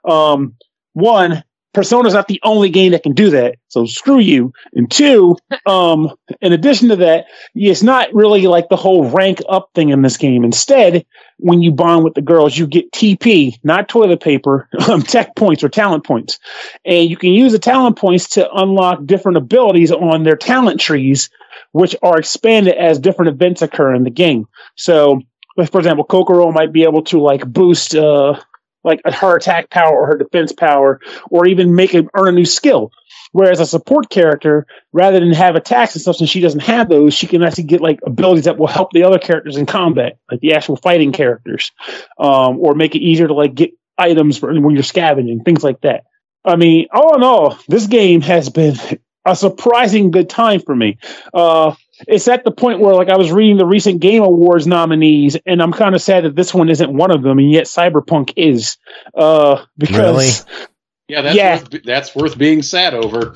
One, Persona's not the only game that can do that, so screw you. And two, in addition to that, it's not really like the whole rank up thing in this game. Instead, when you bond with the girls, you get TP, not toilet paper, tech points or talent points. And you can use the talent points to unlock different abilities on their talent trees, which are expanded as different events occur in the game. So, for example, Kokoro might be able to boost her attack power or her defense power, or even earn a new skill. Whereas a support character, rather than have attacks and stuff, since she doesn't have those, she can actually get abilities that will help the other characters in combat, like the actual fighting characters, or make it easier to get items when you're scavenging, things like that. I mean, all in all, this game has been a surprising good time for me. It's at the point where I was reading the recent Game Awards nominees, and I'm kind of sad that this one isn't one of them, and yet Cyberpunk is. Because really? Yeah, that's worth being sad over.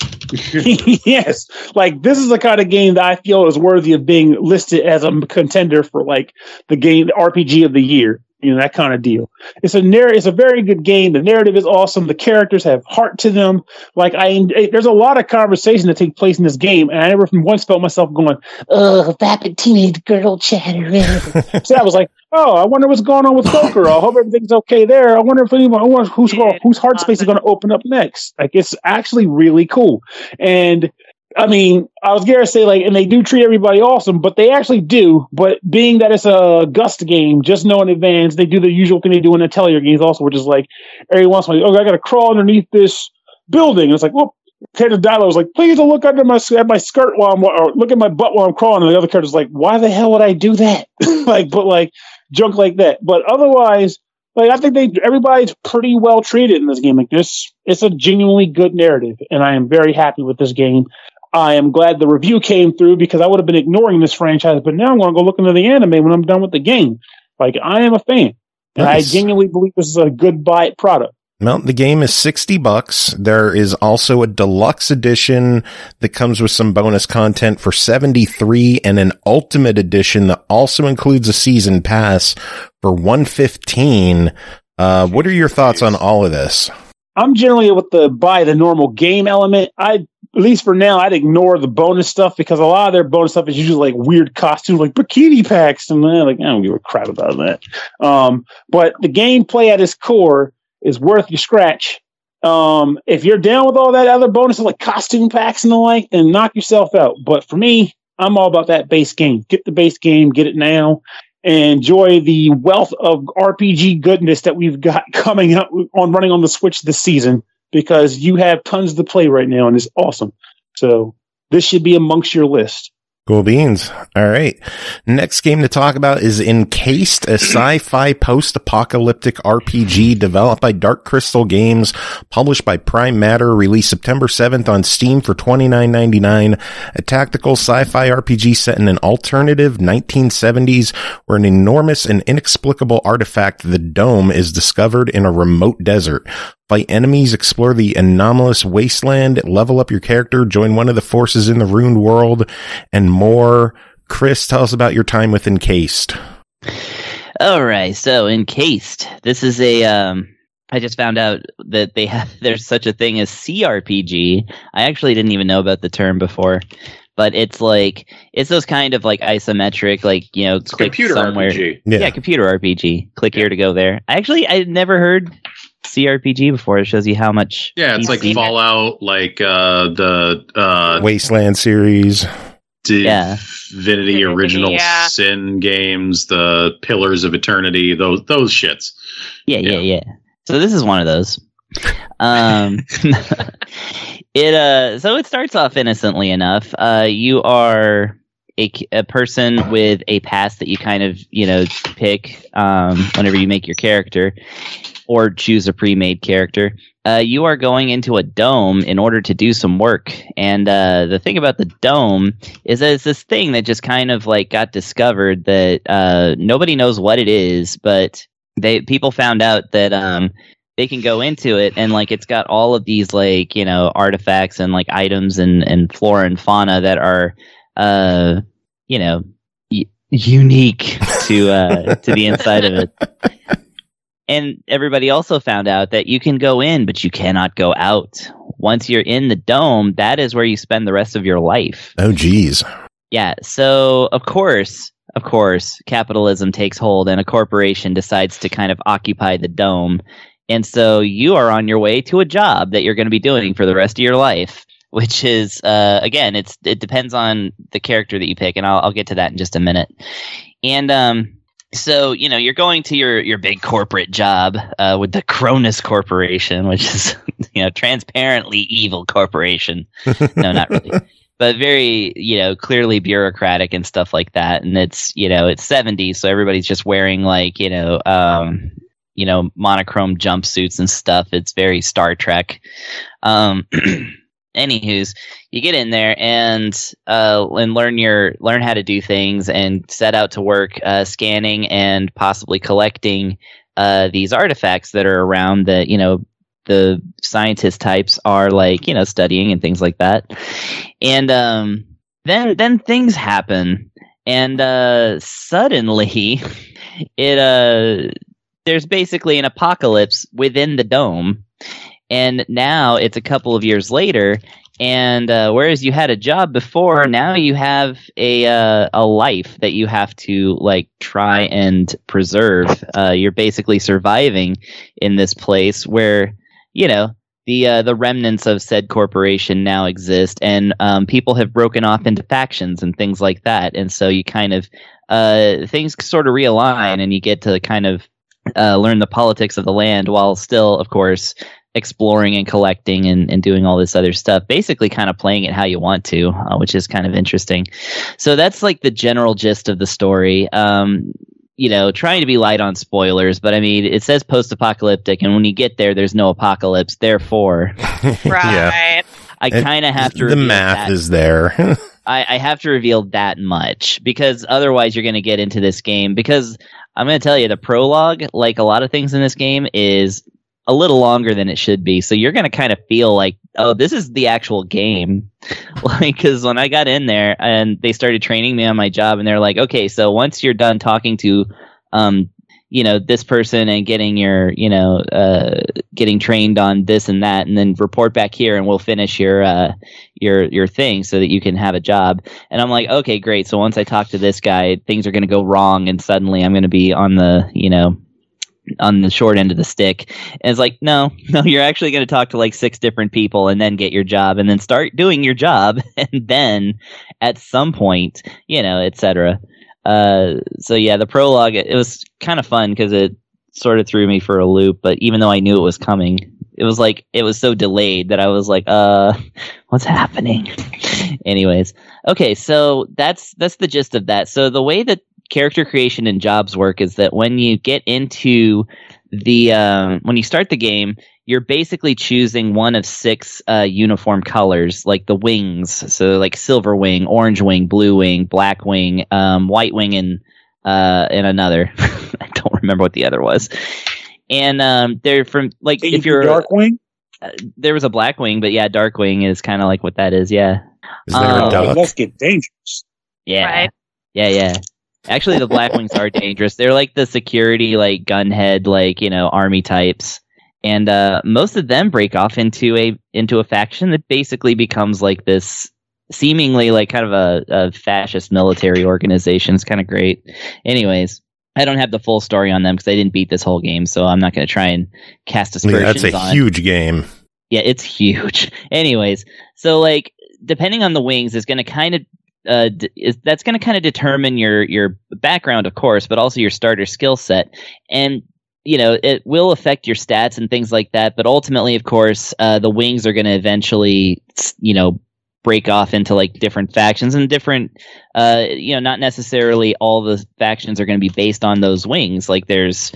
Yes, like this is the kind of game that I feel is worthy of being listed as a contender for like the RPG of the year. You know, that kind of deal. It's a very good game. The narrative is awesome. The characters have heart to them. Like there's a lot of conversation that take place in this game, and I never once felt myself going, "Ugh, vapid teenage girl chatter." So I was like, "Oh, I wonder what's going on with Goku. I hope everything's okay there. I wonder if anyone whose heart space is going to open up next." Like it's actually really cool. And I mean, I was going to say, like, and they do treat everybody awesome, but they actually do. But being that it's a Gust game, just know in advance, they do the usual thing they do in the Atelier games also, which is like, every once in a while, I got to crawl underneath this building. And it's like, well, character dialogue was like, please don't look under my skirt or look at my butt while I'm crawling. And the other character's like, why the hell would I do that? But junk like that. But otherwise, like, I think everybody's pretty well treated in this game. Like this, it's a genuinely good narrative, and I am very happy with this game. I am glad the review came through because I would have been ignoring this franchise, but now I'm going to go look into the anime when I'm done with the game. Like, I am a fan, and nice. I genuinely believe this is a good buy product. Well, the game is $60. There is also a deluxe edition that comes with some bonus content for $73 and an ultimate edition that also includes a season pass for $115. What are your thoughts on all of this? I'm generally with the normal game element. At least for now, I'd ignore the bonus stuff because a lot of their bonus stuff is usually like weird costumes, like bikini packs, and like I don't give a crap about that. But the gameplay at its core is worth your scratch. If you're down with all that other bonuses like costume packs and the like, then knock yourself out. But for me, I'm all about that base game. Get the base game, get it now, and enjoy the wealth of RPG goodness that we've got coming up running on the Switch this season. Because you have tons to play right now, and it's awesome. So this should be amongst your list. Cool beans. All right. Next game to talk about is Encased, a sci-fi post-apocalyptic RPG developed by Dark Crystal Games, published by Prime Matter, released September 7th on Steam for $29.99. A tactical sci-fi RPG set in an alternative 1970s where an enormous and inexplicable artifact, the Dome, is discovered in a remote desert. Fight enemies, explore the anomalous wasteland, level up your character, join one of the forces in the ruined world, and more. Chris, tell us about your time with Encased. All right, so Encased. This is I just found out that there's such a thing as CRPG. I actually didn't even know about the term before. But it's those kind of like isometric, like, you know, it's click computer somewhere. RPG. Yeah, computer RPG. Click here to go there. I'd never heard CRPG before. It shows you how much. Yeah, it's like Fallout, like the Wasteland series, Divinity Original Sin games, the Pillars of Eternity, those shits. Yeah. So this is one of those. So it starts off innocently enough. You are a person with a past that you kind of, pick whenever you make your character or choose a pre-made character. You are going into a dome in order to do some work. And the thing about the dome is that it's this thing that just kind of like got discovered that nobody knows what it is, but people found out that they can go into it and like it's got all of these like, artifacts and like items and flora and fauna that are unique to the inside of it. And everybody also found out that you can go in, but you cannot go out. Once you're in the dome, that is where you spend the rest of your life. Oh, geez. Yeah. So, of course, capitalism takes hold and a corporation decides to kind of occupy the dome. And so you are on your way to a job that you're going to be doing for the rest of your life, which is, again, it depends on the character that you pick. And I'll get to that in just a minute. And, so, you're going to your big corporate job with the Cronus Corporation, which is, transparently evil corporation. No, not really. But very, clearly bureaucratic and stuff like that. And it's, it's 70s, so everybody's just wearing like, monochrome jumpsuits and stuff. It's very Star Trek. Anywho's, you get in there and learn how to do things and set out to work scanning and possibly collecting these artifacts that are around that the scientist types are like, studying and things like that. And then things happen, and suddenly there's basically an apocalypse within the dome. And now it's a couple of years later, and whereas you had a job before, now you have a life that you have to like try and preserve. You're basically surviving in this place where the remnants of said corporation now exist, and people have broken off into factions and things like that. And so you kind of things sort of realign, and you get to kind of learn the politics of the land while still, of course, exploring and collecting and doing all this other stuff, basically kind of playing it how you want to, which is kind of interesting. So that's like the general gist of the story. Trying to be light on spoilers, but I mean, it says post-apocalyptic, and when you get there, there's no apocalypse. Therefore, right. Yeah. I kind of have to. The math is there. I have to reveal that much, because otherwise you're going to get into this game. Because I'm going to tell you, the prologue, like a lot of things in this game, is a little longer than it should be. So you're going to kind of feel like, oh, this is the actual game. Because when I got in there and they started training me on my job, and they're like, okay, so once you're done talking to, this person and getting your, getting trained on this and that, and then report back here, and we'll finish your thing so that you can have a job. And I'm like, okay, great. So once I talk to this guy, things are going to go wrong, and suddenly I'm going to be on the, on the short end of the stick. And it's like, no, you're actually going to talk to like 6 different people and then get your job, and then start doing your job, and then at some point, etc. So yeah, the prologue, it was kind of fun because it sort of threw me for a loop, but even though I knew it was coming, it was like, it was so delayed that I was like, what's happening? Anyways, okay, so that's the gist of that. So the way that character creation and jobs work is that when you get into when you start the game, you're basically choosing one of 6 uniform colors, like the wings. So like silver wing, orange wing, blue wing, black wing, white wing, and another. I don't remember what the other was. And they're from like, if you're dark wing. There was a black wing, but yeah, dark wing is kind of like what that is. Yeah. Is there a duck? Let's get dangerous. Yeah. Right. Yeah. Actually, the black wings are dangerous. They're like the security, like gunhead, like army types, and most of them break off into a faction that basically becomes like this, seemingly like kind of a fascist military organization. It's kind of great. Anyways, I don't have the full story on them because I didn't beat this whole game, so I'm not going to try and cast aspersions on it. That's a huge game. Yeah, it's huge. Anyways, so like depending on the wings is going to kind of that's going to kind of determine your background, of course, but also your starter skill set. And, it will affect your stats and things like that. But ultimately, of course, the wings are going to eventually, break off into like different factions and different, not necessarily all the factions are going to be based on those wings. Like there's,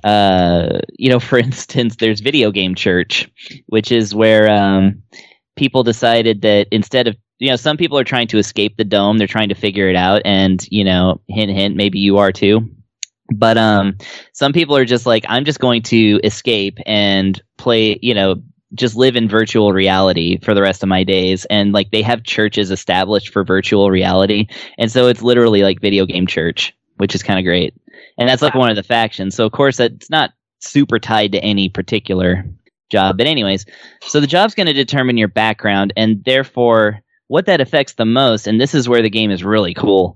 for instance, there's Video Game Church, which is where people decided that instead of, some people are trying to escape the dome. They're trying to figure it out. And, hint, hint, maybe you are too. But some people are just like, I'm just going to escape and play, just live in virtual reality for the rest of my days. And like they have churches established for virtual reality. And so it's literally like Video Game Church, which is kind of great. And that's like one of the factions. So of course that's not super tied to any particular job. But anyways, so the job's going to determine your background, and therefore what that affects the most, and this is where the game is really cool,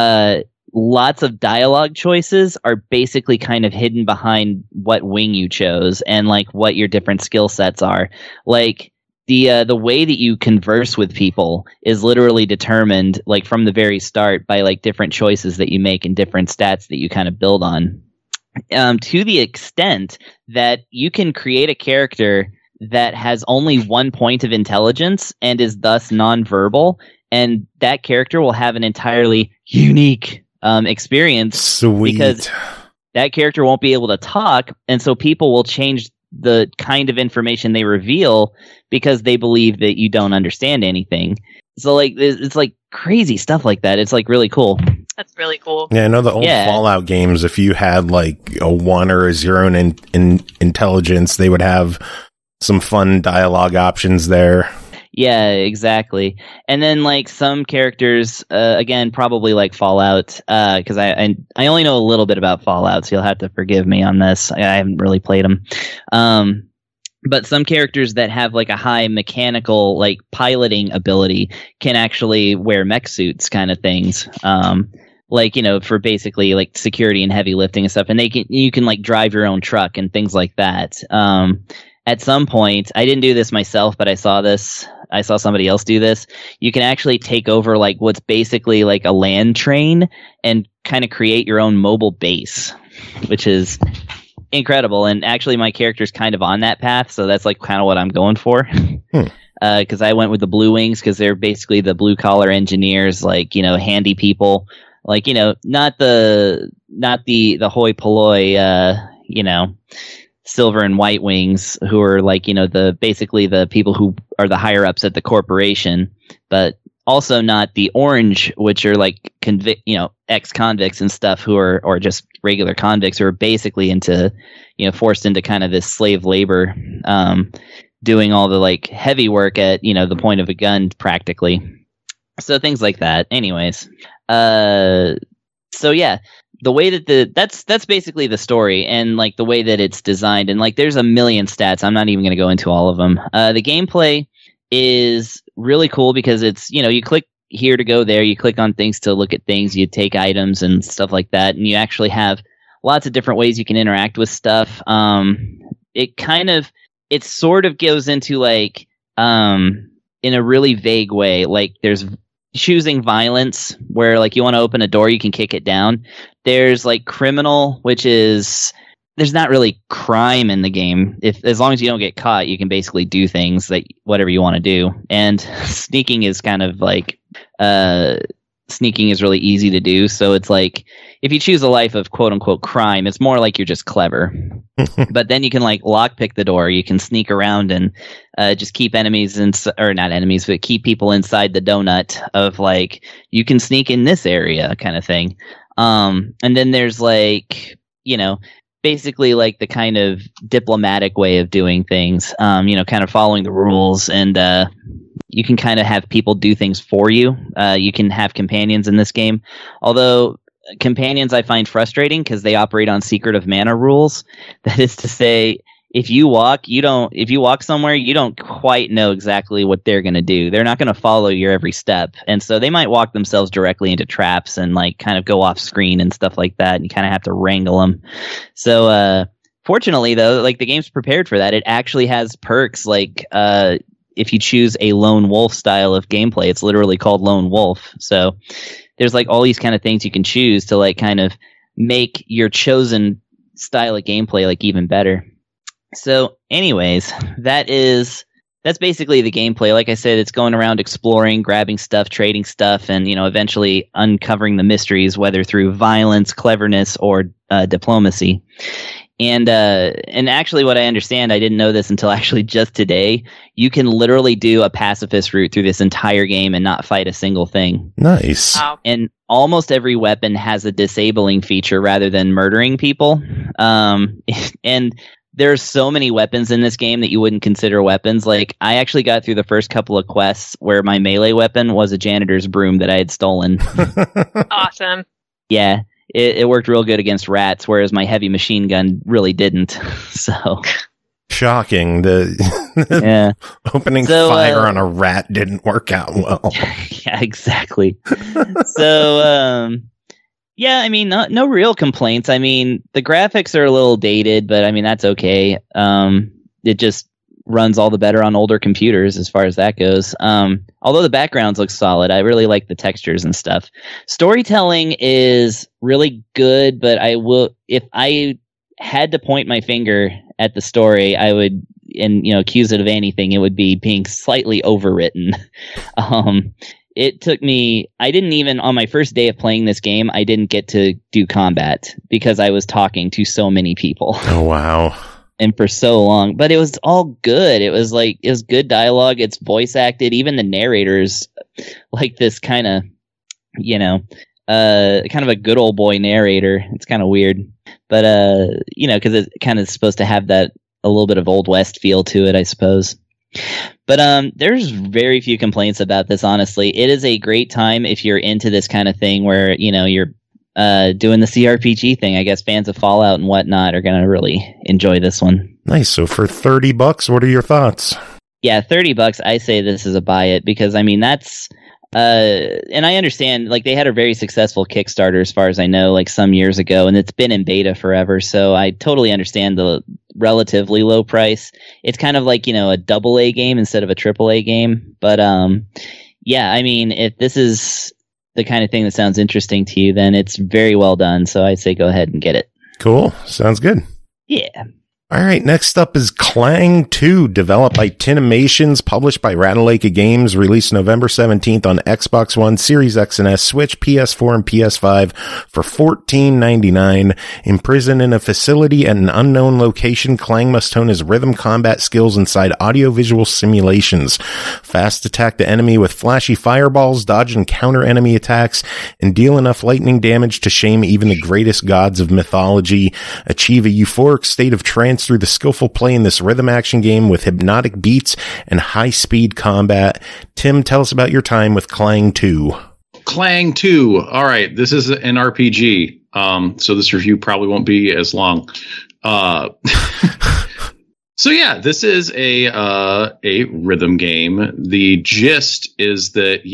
lots of dialogue choices are basically kind of hidden behind what wing you chose and like what your different skill sets are. Like the way that you converse with people is literally determined like from the very start by like different choices that you make and different stats that you kind of build on. To the extent that you can create a character that has only 1 point of intelligence and is thus nonverbal, and that character will have an entirely unique experience. Sweet. Because that character won't be able to talk, and so people will change the kind of information they reveal because they believe that you don't understand anything. So like it's like crazy stuff like that. It's like really cool. That's really cool. Yeah, I know the old Fallout games, if you had like a 1 or a 0 in intelligence, they would have some fun dialogue options there. Yeah, exactly. And then like some characters, again, probably like Fallout, because I only know a little bit about Fallout, so you'll have to forgive me on this. I haven't really played them. But some characters that have like a high mechanical like piloting ability can actually wear mech suits kind of things. Like, you know, for basically like security and heavy lifting and stuff. And you can like drive your own truck and things like that. At some point, I didn't do this myself, but I saw somebody else do this. You can actually take over like what's basically like a land train and kind of create your own mobile base, which is incredible. And actually my character's kind of on that path, so that's like kind of what I'm going for. Because I went with the Blue Wings because they're basically the blue collar engineers, like, you know, handy people, like, you know, not the hoi polloi, you know, Silver and White Wings, who are like, you know, basically the people who are the higher ups at the corporation, but also not the Orange, which are like ex-convicts and stuff who are, or just regular convicts who are basically into, you know, forced into kind of this slave labor, doing all the like heavy work at, you know, the point of a gun practically. So things like that. Anyways, so yeah. The way that that's basically the story, and like the way that it's designed, and like there's a million stats. I'm not even going to go into all of them. The gameplay is really cool because it's, you know, you click here to go there, you click on things to look at things, you take items and stuff like that, and you actually have lots of different ways you can interact with stuff. It sort of goes into like in a really vague way, like there's choosing violence, where like you want to open a door, you can kick it down. There's like criminal, which is, there's not really crime in the game. As long as you don't get caught, you can basically do things like whatever you want to do. And sneaking is kind of like sneaking is really easy to do. So it's like if you choose a life of quote unquote crime, it's more like you're just clever. But then you can like lockpick the door. You can sneak around and just keep enemies or not enemies, but keep people inside the donut of like, you can sneak in this area kind of thing. And then there's like, you know, basically like the kind of diplomatic way of doing things, you know, kind of following the rules, and you can kind of have people do things for you. You can have companions in this game, although companions I find frustrating because they operate on secret of mana rules. That is to say, if you walk somewhere, you don't quite know exactly what they're going to do. They're not going to follow your every step. And so they might walk themselves directly into traps and like kind of go off screen and stuff like that. And you kind of have to wrangle them. So, fortunately though, like the game's prepared for that. It actually has perks like, if you choose a lone wolf style of gameplay, it's literally called Lone Wolf. So there's like all these kind of things you can choose to like kind of make your chosen style of gameplay like even better. So anyways, that's basically the gameplay. Like I said, it's going around exploring, grabbing stuff, trading stuff, and, you know, eventually uncovering the mysteries, whether through violence, cleverness, or diplomacy. And actually what I understand, I didn't know this until actually just today, you can literally do a pacifist route through this entire game and not fight a single thing. Nice. Wow. And almost every weapon has a disabling feature rather than murdering people. And there's so many weapons in this game that you wouldn't consider weapons. Like, I actually got through the first couple of quests where my melee weapon was a janitor's broom that I had stolen. Awesome. Yeah. It worked real good against rats, whereas my heavy machine gun really didn't. So shocking. The opening fire on a rat didn't work out well. Yeah, exactly. So yeah, I mean, no real complaints. I mean, the graphics are a little dated, but I mean that's okay. It just runs all the better on older computers as far as that goes. Although the backgrounds look solid, I really like the textures and stuff. Storytelling is really good, but if I had to point my finger at the story, I would, and you know, accuse it of anything, it would be being slightly overwritten. It took me, I didn't even, on my first day of playing this game, I didn't get to do combat because I was talking to so many people. Oh, wow. And for so long, but it was all good. It was good dialogue. It's voice acted. Even the narrator's like this kind of, you know, kind of a good old boy narrator. It's kind of weird, but you know, because it kind of supposed to have that a little bit of Old West feel to it, I suppose. But there's very few complaints about this, honestly. It is a great time if you're into this kind of thing where, you're doing the CRPG thing. I guess fans of Fallout and whatnot are going to really enjoy this one. Nice. So for $30, what are your thoughts? Yeah, $30, I say this is a buy it, because, that's... and I understand, like, they had a very successful Kickstarter, as far as I know, like some years ago, and it's been in beta forever, so I totally understand the relatively low price. It's kind of like, a AA game instead of a AAA game, but yeah, if this is the kind of thing that sounds interesting to you, then it's very well done, so I say go ahead and get it. Cool. Sounds good. Yeah. All right, next up is Clang 2, developed by Tinimations, published by Ratalaika Games, released November 17th on Xbox One, Series X and S, Switch, PS4, and PS5 for $14.99. Imprisoned in a facility at an unknown location, Clang must hone his rhythm combat skills inside audiovisual simulations. Fast attack the enemy with flashy fireballs, dodge and counter enemy attacks, and deal enough lightning damage to shame even the greatest gods of mythology. Achieve a euphoric state of trance through the skillful play in this rhythm action game with hypnotic beats and high-speed combat. Tim, tell us about your time with Clang 2. Clang 2. All right, this is an RPG, so this review probably won't be as long. So yeah, this is a rhythm game. The gist is that,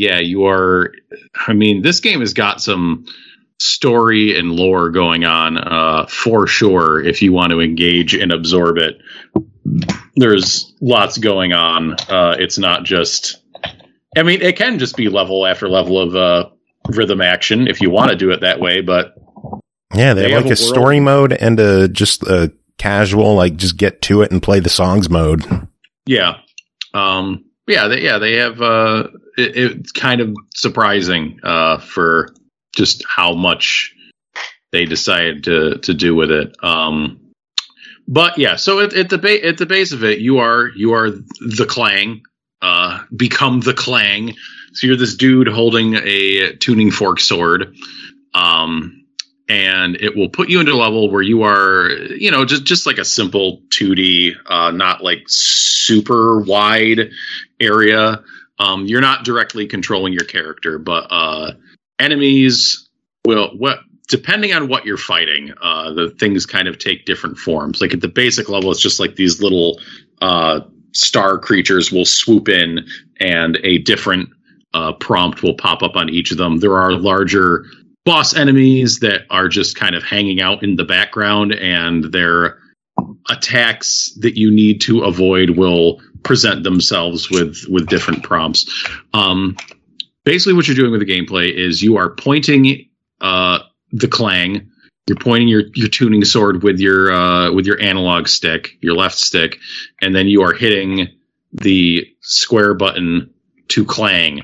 this game has got some story and lore going on for sure if you want to engage and absorb it. There's lots going on. It's not just, it can just be level after level of rhythm action if you want to do it that way, but yeah, they have like a story mode and just a casual, like, just get to it and play the songs mode. Yeah. They have it's kind of surprising for just how much they decided to do with it. But yeah, so at the base of it, you are the Clang, become the Clang. So you're this dude holding a tuning fork sword, and it will put you into a level where you are, just like a simple 2D, not like super wide area. You're not directly controlling your character, but enemies will, depending on what you're fighting, the things kind of take different forms. Like at the basic level, it's just like these little star creatures will swoop in, and a different prompt will pop up on each of them. There are larger boss enemies that are just kind of hanging out in the background, and their attacks that you need to avoid will present themselves with different prompts. Basically, what you're doing with the gameplay is you are pointing the Clang. You're pointing your tuning sword with your analog stick, your left stick, and then you are hitting the square button to clang.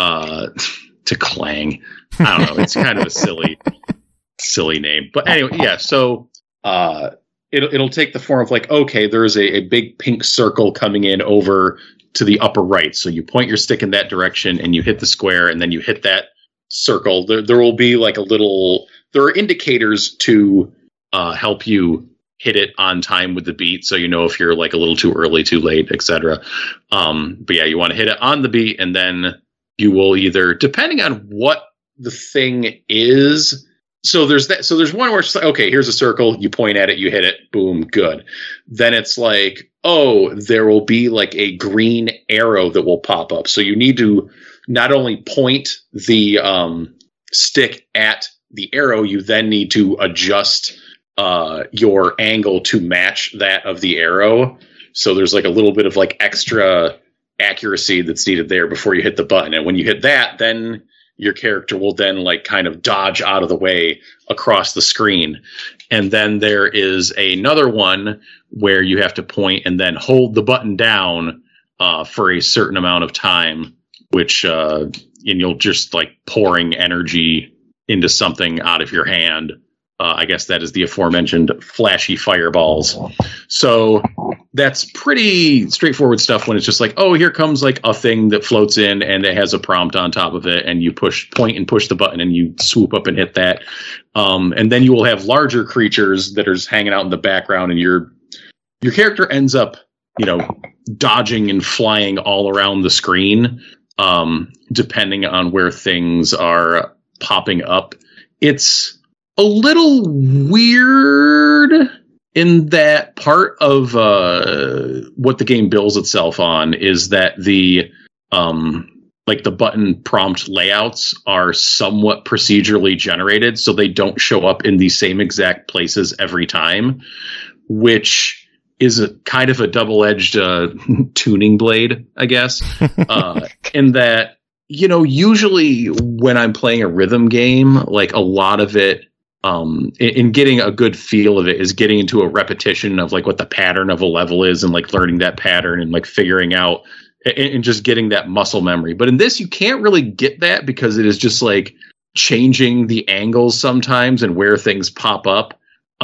To clang. I don't know. It's kind of a silly name, but anyway, yeah. So it'll take the form of like, okay, there's a big pink circle coming in over to the upper right. So you point your stick in that direction and you hit the square, and then you hit that circle. There will be like there are indicators to help you hit it on time with the beat, so you know if you're like a little too early, too late, etc. But yeah, you want to hit it on the beat, and then you will either, depending on what the thing is. So there's that. So there's one where it's like, okay, here's a circle. You point at it, you hit it, boom, good. Then it's like, oh, there will be like a green arrow that will pop up. So you need to not only point the stick at the arrow, you then need to adjust your angle to match that of the arrow. So there's like a little bit of like extra accuracy that's needed there before you hit the button. And when you hit that, then your character will then like kind of dodge out of the way across the screen. And then there is another one where you have to point and then hold the button down for a certain amount of time, which and you'll just like pouring energy into something out of your hand. I guess that is the aforementioned flashy fireballs. So that's pretty straightforward stuff when it's just like, oh, here comes like a thing that floats in and it has a prompt on top of it, and you point and push the button and you swoop up and hit that. And then you will have larger creatures that are just hanging out in the background, and you're your character ends up, dodging and flying all around the screen, depending on where things are popping up. It's a little weird in that part of what the game bills itself on is that the button prompt layouts are somewhat procedurally generated, so they don't show up in the same exact places every time, which is a kind of a double-edged tuning blade, I guess, in that, usually when I'm playing a rhythm game, like a lot of it, in getting a good feel of it is getting into a repetition of like what the pattern of a level is and like learning that pattern and like figuring out and just getting that muscle memory. But in this, you can't really get that because it is just like changing the angles sometimes and where things pop up,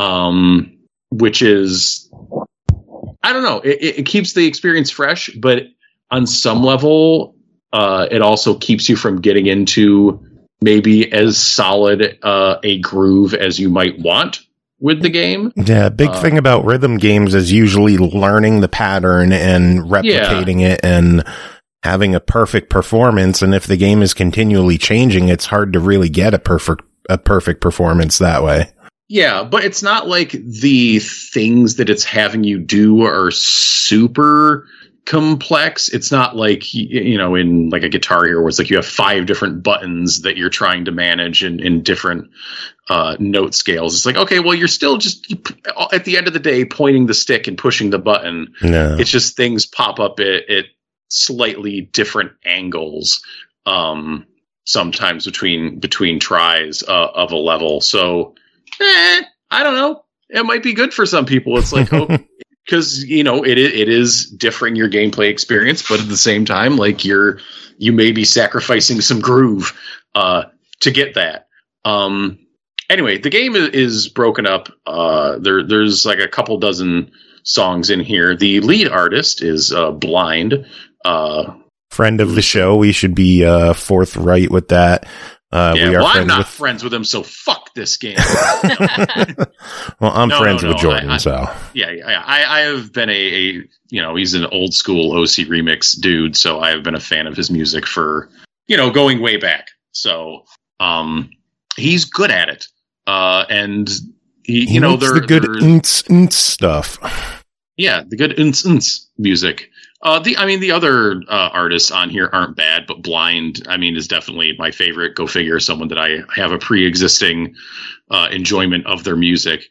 which is, I don't know, it keeps the experience fresh, but on some level, it also keeps you from getting into maybe as solid a groove as you might want with the game. Yeah, big thing about rhythm games is usually learning the pattern and replicating it and having a perfect performance. And if the game is continually changing, it's hard to really get a perfect performance that way. Yeah, but it's not like the things that it's having you do are super complex. It's not like, in like a Guitar Hero where it's like you have 5 different buttons that you're trying to manage in different note scales. It's like, okay, well, you're still just at the end of the day pointing the stick and pushing the button. No. It's just things pop up at slightly different angles sometimes between tries of a level. So I don't know. It might be good for some people. It's like, because it is differing your gameplay experience, but at the same time, like you may be sacrificing some groove to get that. Anyway, the game is broken up. There's like a couple dozen songs in here. The lead artist is Blind, friend of the show. We should be forthright with that. I'm not friends with him, so fuck this game. Well, I'm friends with Jordan, I have been he's an old school OC Remix dude, so I have been a fan of his music for, going way back. So, he's good at it. And he makes the good stuff. Yeah, the good music. The other artists on here aren't bad, but Blind, is definitely my favorite. Go figure, someone that I have a pre-existing enjoyment of their music.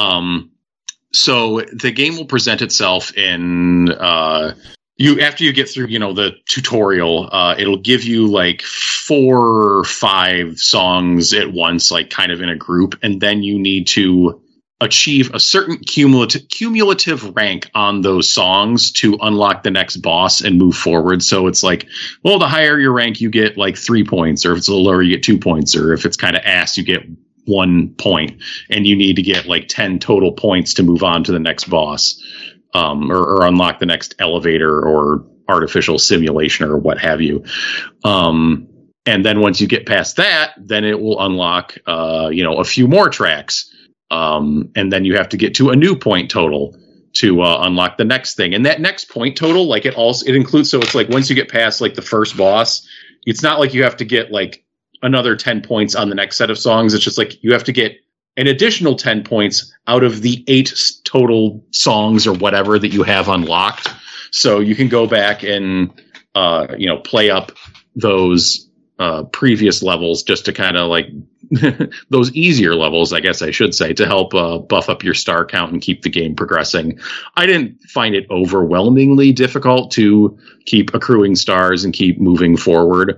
So the game will present itself in after you get through, the tutorial, it'll give you like 4 or 5 songs at once, like kind of in a group, and then you need to achieve a certain cumulative rank on those songs to unlock the next boss and move forward. So it's like, well, the higher your rank, you get like 3 points, or if it's a little lower, you get 2 points, or if it's kind of ass, you get 1 point, and you need to get like 10 total points to move on to the next boss, or unlock the next elevator or artificial simulation or what have you. And then once you get past that, then it will unlock, a few more tracks. And then you have to get to a new point total to unlock the next thing. And that next point total, like it includes, so it's like once you get past like the first boss, it's not like you have to get like another 10 points on the next set of songs. It's just like you have to get an additional 10 points out of the 8 total songs or whatever that you have unlocked. So you can go back and, play up those previous levels just to kind of like those easier levels, I guess I should say, to help buff up your star count and keep the game progressing. I didn't find it overwhelmingly difficult to keep accruing stars and keep moving forward,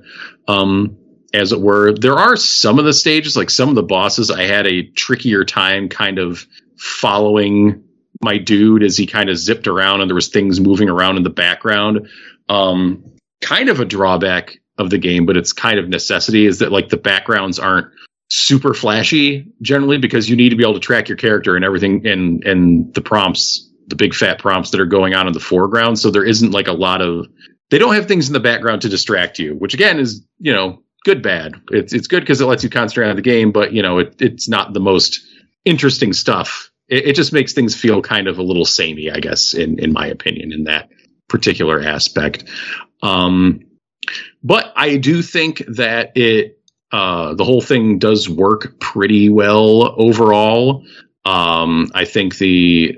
as it were. There are some of the stages, like some of the bosses, I had a trickier time kind of following my dude as he kind of zipped around and there was things moving around in the background. Kind of a drawback of the game, but it's kind of necessity, is that like the backgrounds aren't super flashy generally, because you need to be able to track your character and everything and the prompts, the big fat prompts that are going on in the foreground. So there isn't like a lot of, they don't have things in the background to distract you, which again is, good, bad. It's good because it lets you concentrate on the game, but it's not the most interesting stuff it just makes things feel kind of a little samey, I guess, in my opinion, in that particular aspect. But I do think that the whole thing does work pretty well overall. I think the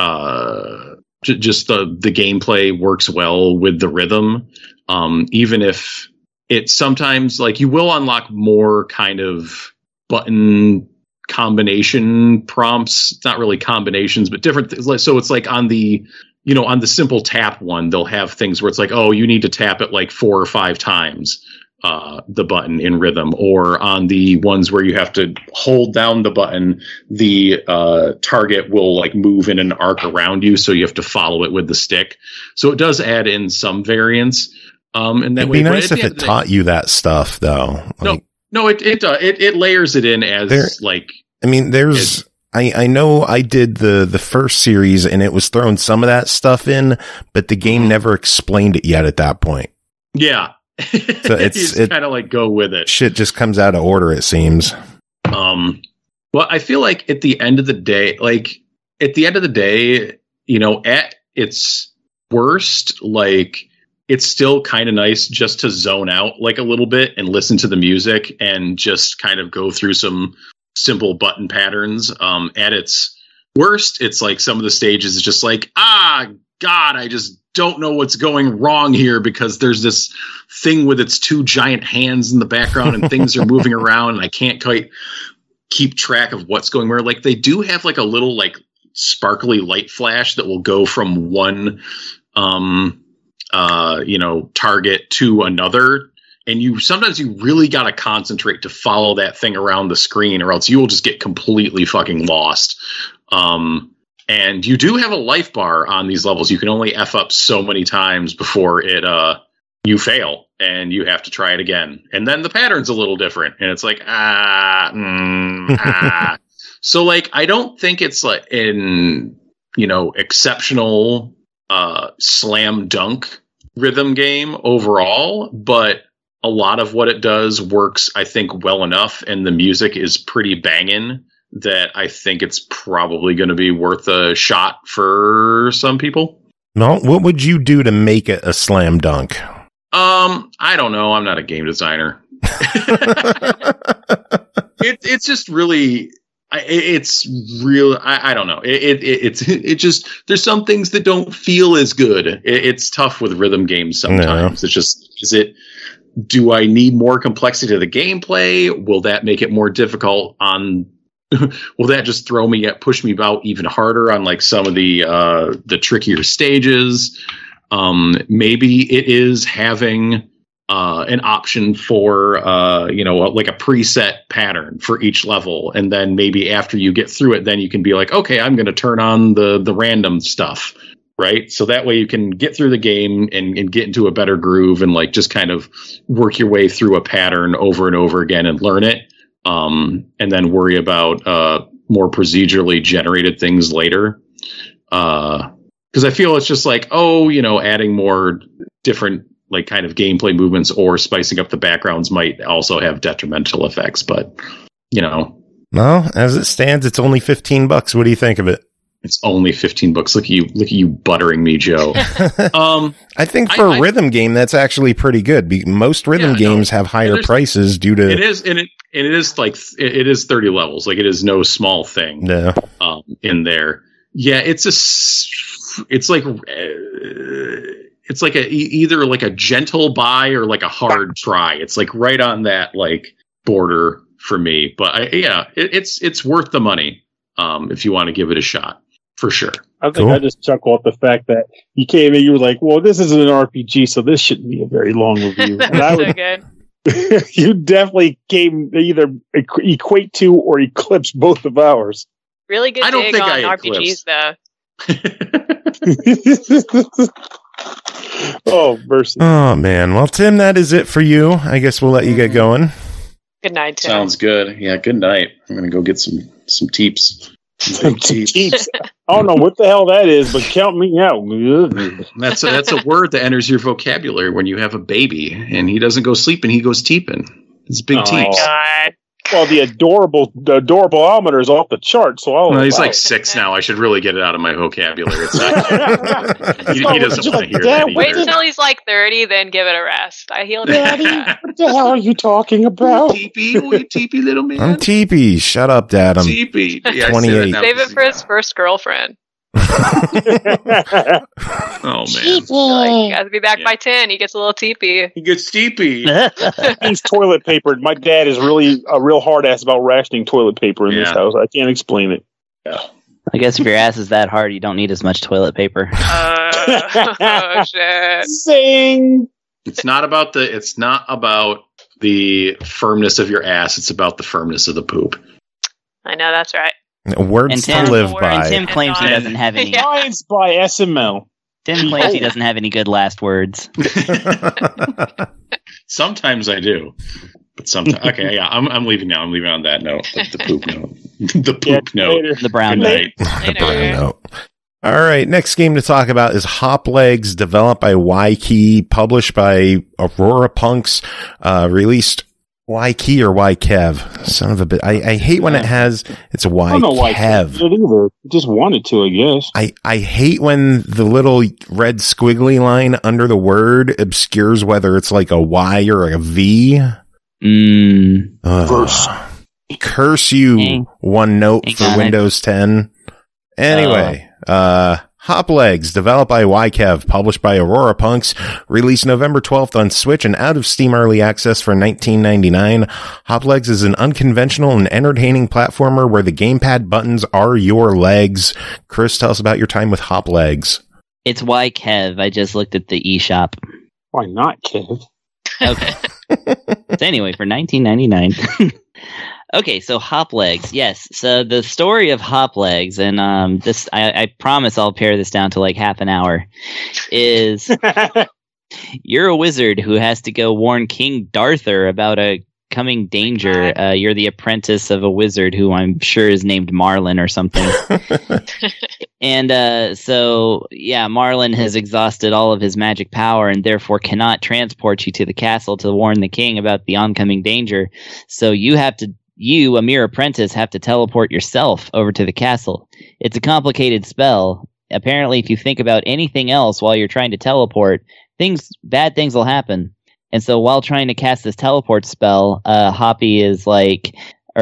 gameplay works well with the rhythm, even if it sometimes, like, you will unlock more kind of button combination prompts. It's not really combinations, but different things. So it's like on the simple tap one, they'll have things where it's like, oh, you need to tap it like 4 or 5 times, the button in rhythm. Or on the ones where you have to hold down the button, the target will like move in an arc around you, so you have to follow it with the stick. So it does add in some variance. And it'd be nice if it taught you that stuff, though. No, it does. It layers it in as I know I did the first series and it was throwing some of that stuff in, but the game never explained it yet at that point. Yeah. So it's kind of like go with it. Shit just comes out of order, it seems. Well, I feel like at the end of the day, you know, at its worst, like, it's still kind of nice just to zone out like a little bit and listen to the music and just kind of go through some simple button patterns. At its worst, it's like some of the stages is just like, God, I just don't know what's going wrong here, because there's this thing with its 2 giant hands in the background and things are moving around and I can't quite keep track of what's going where. Like, they do have like a little like sparkly light flash that will go from one target to another, and sometimes you really got to concentrate to follow that thing around the screen, or else you will just get completely fucking lost. And you do have a life bar on these levels. You can only F up so many times before you fail and you have to try it again. And then the pattern's a little different, and it's like, So like, I don't think it's like exceptional slam dunk rhythm game overall, but a lot of what it does works, I think, well enough, and the music is pretty banging that I think it's probably going to be worth a shot for some people. No, what would you do to make it a slam dunk? I don't know. I'm not a game designer. It's just really, it's real. I don't know. It just, there's some things that don't feel as good. It's tough with rhythm games sometimes. No. It's just, do I need more complexity to the gameplay? Will that make it more difficult will that just push me out even harder on like some of the trickier stages? Maybe it is having an option for like a preset pattern for each level, and then maybe after you get through it, then you can be like, okay, I'm going to turn on the random stuff, right? So that way you can get through the game and get into a better groove and like just kind of work your way through a pattern over and over again and learn it, and then worry about more procedurally generated things later. Because I feel it's just like, adding more different like kind of gameplay movements or spicing up the backgrounds might also have detrimental effects. But, Well, as it stands, it's only $15. What do you think of it? It's only $15. Look at you buttering me, Joe. I think for a rhythm game, that's actually pretty good. Most rhythm games have higher prices due to it is like it is 30 levels. Like, it is no small thing. Yeah. In there. Yeah, it's like either like a gentle buy or like a hard try. It's like right on that like border for me. But it's worth the money if you want to give it a shot, for sure. I think I just chuckle at the fact that you came in, you were like, well, this isn't an RPG, so this shouldn't be a very long review. That's so good. You definitely came either equate to or eclipse both of ours. Really good dig on RPGs, though. Oh, mercy. Oh, man. Well, Tim, that is it for you. I guess we'll let you get going. Good night, Tim. Sounds good. Yeah, good night. I'm going to go get some teeps. Some teeps. I don't know what the hell that is, but count me out. That's a word that enters your vocabulary when you have a baby and he doesn't go sleeping, he goes teeping. It's big teeps. God. Well, the adorable-ometer is off the chart, so he's like 6 now. I should really get it out of my vocabulary. It's not, he doesn't want to hear that either. Wait until he's like 30, then give it a rest. He'll do Daddy, that. what the hell are you talking about? Teepee, little man. I'm Teepee. Shut up, Dad. I'm Teepee. Yeah, 28. Save it for his first girlfriend. Oh man! He has to be back by 10. He gets a little teepee. He gets teepee. He's toilet papered. My dad is really a real hard ass about rationing toilet paper in this house. I can't explain it. Yeah. I guess if your ass is that hard, you don't need as much toilet paper. Oh shit! Sing. It's not about the firmness of your ass. It's about the firmness of the poop. I know that's right. Words to live by. And Tim claims he doesn't have any. Science by SML. Tim claims he doesn't have any good last words. Sometimes I do, but sometimes. Okay, yeah, I'm leaving now. I'm leaving on that note. The poop note. The poop note. The brown note. The brown note. All right, next game to talk about is Hop Legs, developed by YKey, published by Aurora Punks, released YKey or YKev. Son of a bit. I hate when it has, it's YKev. I don't know why either. Just wanted to, I guess. I hate when the little red squiggly line under the word obscures whether it's like a Y or a V. Curse you, OneNote for Windows 10. Anyway, Hop Legs, developed by YKev, published by Aurora Punks, released November 12th on Switch and out of Steam Early Access for $19.99. Hop Legs is an unconventional and entertaining platformer where the gamepad buttons are your legs. Chris, tell us about your time with Hop Legs. It's YKev. I just looked at the eShop. Why not, Kev? Okay. So anyway, for $19.99. Okay, so Hop Legs, yes. So the story of Hop Legs, and this, I promise I'll pare this down to like half an hour, is you're a wizard who has to go warn King Darthur about a coming danger. You're the apprentice of a wizard who I'm sure is named Marlin or something. And so, yeah, Marlin has exhausted all of his magic power and therefore cannot transport you to the castle to warn the king about the oncoming danger. So you, a mere apprentice, have to teleport yourself over to the castle. It's a complicated spell. Apparently, if you think about anything else while you're trying to teleport, bad things will happen. And so while trying to cast this teleport spell, Hoppy is like,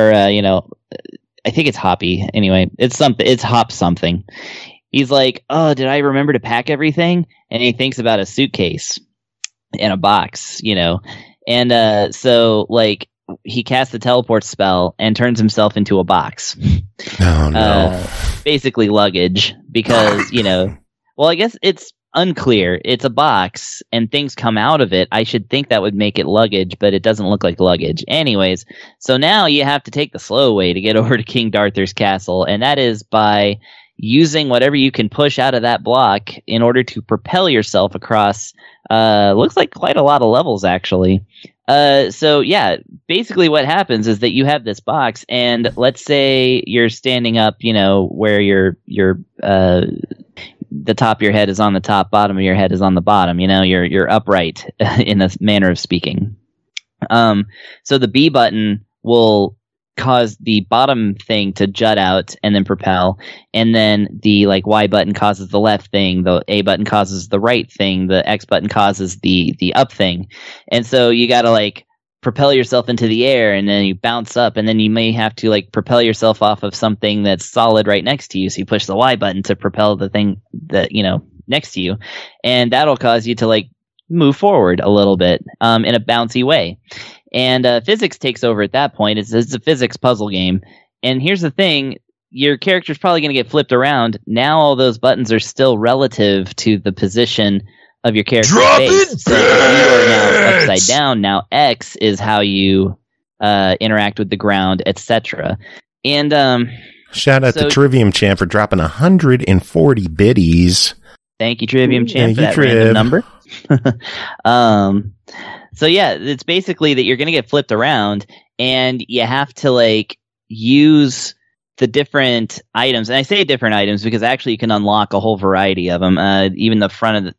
I think it's Hoppy. Anyway, it's Hop something. He's like, oh, did I remember to pack everything? And he thinks about a suitcase and a box, And so, like, he casts the teleport spell and turns himself into a box. Oh, no. Basically luggage, because, well, I guess it's unclear. It's a box and things come out of it. I should think that would make it luggage, but it doesn't look like luggage. Anyways, so now you have to take the slow way to get over to King Darthur's castle, and that is by using whatever you can push out of that block in order to propel yourself across, looks like quite a lot of levels, actually. So yeah, basically what happens is that you have this box, and let's say you're standing up, where the top of your head is on the top, bottom of your head is on the bottom, you're upright in a manner of speaking. So the B button will cause the bottom thing to jut out and then propel, and then the Y button causes the left thing, the A button causes the right thing, the X button causes the up thing. And so you gotta propel yourself into the air, and then you bounce up, and then you may have to propel yourself off of something that's solid right next to you, so you push the Y button to propel the thing that next to you, and that'll cause you to move forward a little bit in a bouncy way. And physics takes over at that point. It's a physics puzzle game. And here's the thing. Your character's probably going to get flipped around. Now all those buttons are still relative to the position of your character's face. So if you are now upside down, now X is how you interact with the ground, etc. And shout out to Trivium Champ for dropping 140 biddies. Thank you, Trivium Champ, for that random number. So yeah, it's basically that you're going to get flipped around, and you have to use the different items. And I say different items because actually you can unlock a whole variety of them. Even the front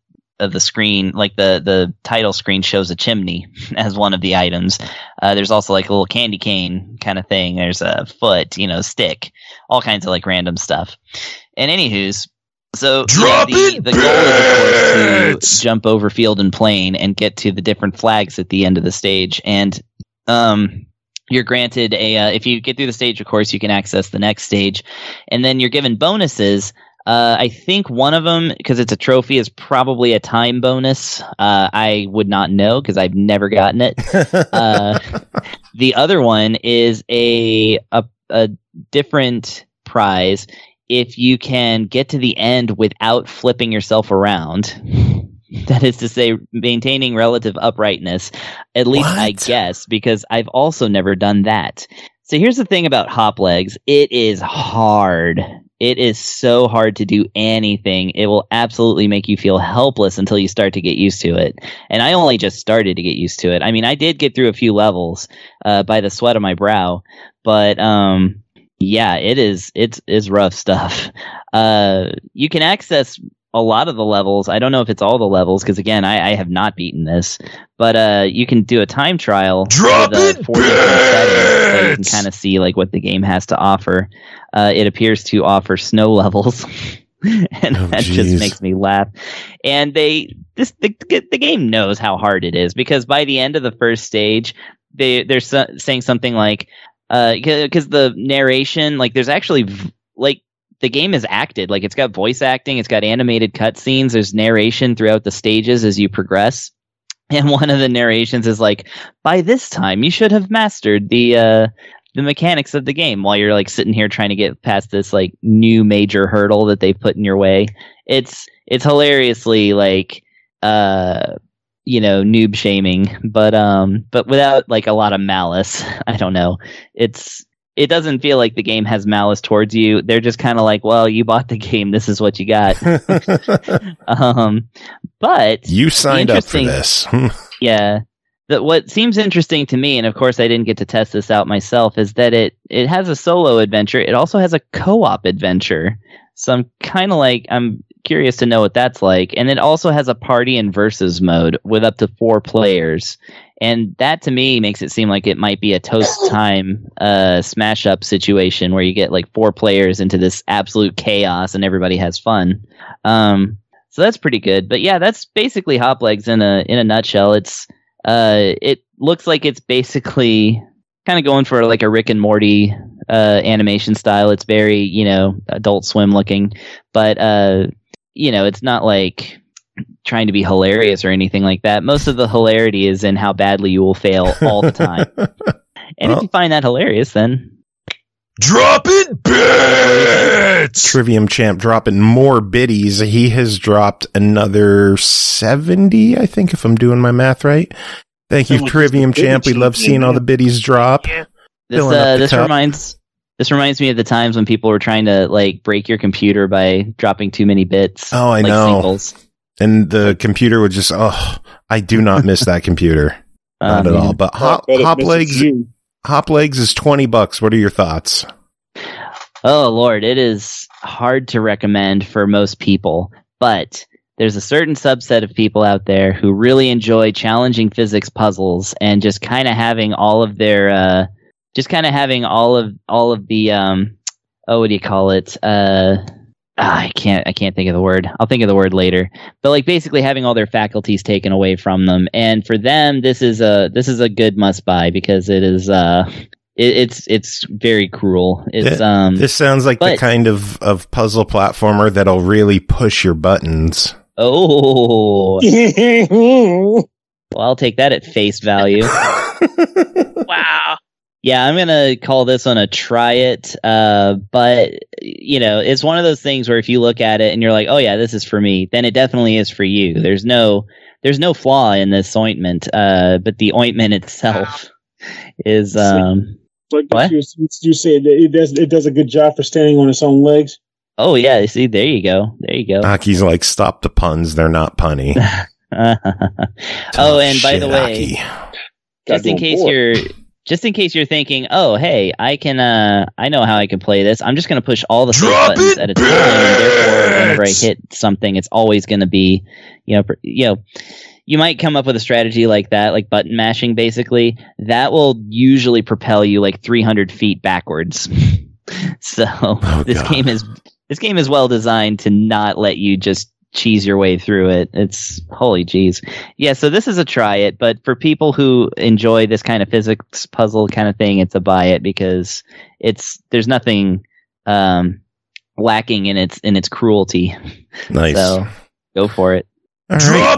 the screen, like the title screen shows a chimney as one of the items. There's also like a little candy cane kind of thing. There's a foot, stick, all kinds of like random stuff. And anywho's, so the goal is, of course, to jump over field and plain and get to the different flags at the end of the stage. And you're granted if you get through the stage, of course, you can access the next stage. And then you're given bonuses. I think one of them, because it's a trophy, is probably a time bonus. I would not know because I've never gotten it. The other one is a different prize if you can get to the end without flipping yourself around. That is to say, maintaining relative uprightness, at least I guess, because I've also never done that. So here's the thing about hop legs. It is hard. It is so hard to do anything. It will absolutely make you feel helpless until you start to get used to it. And I only just started to get used to it. I mean, I did get through a few levels by the sweat of my brow, but yeah, it's rough stuff. You can access a lot of the levels. I don't know if it's all the levels, because again, I have not beaten this, but you can do a time trial with 4 different settings, so you can kind of see like what the game has to offer. It appears to offer snow levels, and that just makes me laugh. And the game knows how hard it is, because by the end of the first stage, they're saying something like, because the narration, like there's actually like, the game is acted, like it's got voice acting, it's got animated cutscenes, there's narration throughout the stages as you progress. And one of the narrations is like, by this time you should have mastered the mechanics of the game, while you're like sitting here trying to get past this like new major hurdle that they put in your way. It's hilariously like noob shaming, but without like a lot of malice. I don't know. It doesn't feel like the game has malice towards you. They're just kind of like, well, you bought the game. This is what you got. But you signed up for this. Yeah. What seems interesting to me, and of course I didn't get to test this out myself, is that it has a solo adventure. It also has a co-op adventure. So I'm curious to know what that's like. And it also has a party and versus mode with up to 4 players. And that to me makes it seem like it might be a toast time smash up situation where you get like 4 players into this absolute chaos and everybody has fun. So that's pretty good. But yeah, that's basically Hop Legs in a nutshell. It looks like it's basically kind of going for like a Rick and Morty animation style. It's very, Adult Swim looking, but it's not like trying to be hilarious or anything like that. Most of the hilarity is in how badly you will fail all the time. And if you find that hilarious, then dropping bits. Trivium Champ dropping more biddies. He has dropped another 70, I think, if I'm doing my math right. Thank you, Trivium Champ. We love seeing all the biddies drop. Yeah. This reminds me of the times when people were trying to like break your computer by dropping too many bits. Oh, I like know. Singles. And the computer would just, I do not miss that computer. Not at all. But Hop Legs is $20. What are your thoughts? Oh, Lord. It is hard to recommend for most people, but there's a certain subset of people out there who really enjoy challenging physics puzzles and just kind of having all of their, what do you call it? I can't think of the word. I'll think of the word later. But like basically having all their faculties taken away from them, and for them, this is a good must buy, because it is it's very cruel. This sounds like the kind of puzzle platformer that'll really push your buttons. Oh, well, I'll take that at face value. Wow. Yeah, I'm going to call this one a try it, but, it's one of those things where if you look at it and you're like, oh yeah, this is for me, then it definitely is for you. There's no flaw in this ointment, but the ointment itself is, what? You say it does a good job for standing on its own legs? Oh yeah, see, there you go. Aki's like, stop the puns, they're not punny. Oh, and by the way, just in case just in case you're thinking, oh, hey, I know how I can play this. I'm just going to push all the safe buttons at a time, and therefore, whenever I hit something, it's always going to be, you might come up with a strategy like that, like button mashing, basically. That will usually propel you like 300 feet backwards. So this game is well designed to not let you just cheese your way through it. It's holy jeez. Yeah, so this is a try it, but for people who enjoy this kind of physics puzzle kind of thing, it's a buy it, because there's nothing lacking in its cruelty. Nice. So go for it. All right.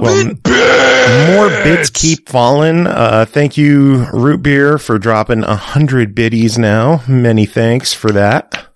More bids keep falling. Thank you, Root Beer, for dropping 100 biddies now. Many thanks for that.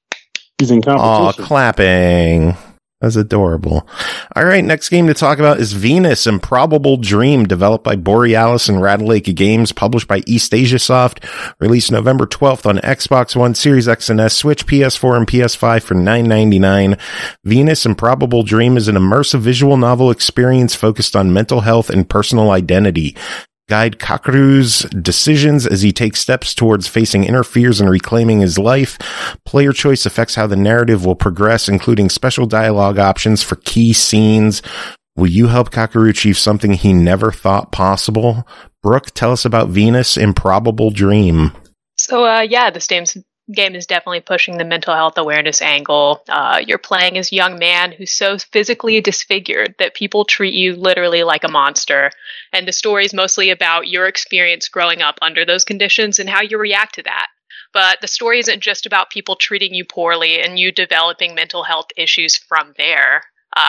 He's in competition. Aw, clapping. That's adorable. All right, next game to talk about is Venus Improbable Dream, developed by Borealis and Radlake Games, published by East Asia Soft, released November 12th on Xbox One, Series X and S, Switch, PS4, and PS5 for $9.99. Venus Improbable Dream is an immersive visual novel experience focused on mental health and personal identity. Guide Kakeru's decisions as he takes steps towards facing inner fears and reclaiming his life. Player choice affects how the narrative will progress, including special dialogue options for key scenes. Will you help Kakeru achieve something he never thought possible? Brooke, tell us about Venus Improbable Dream. So, this game is definitely pushing the mental health awareness angle. You're playing as a young man who's so physically disfigured that people treat you literally like a monster. And the story is mostly about your experience growing up under those conditions and how you react to that. But the story isn't just about people treating you poorly and you developing mental health issues from there.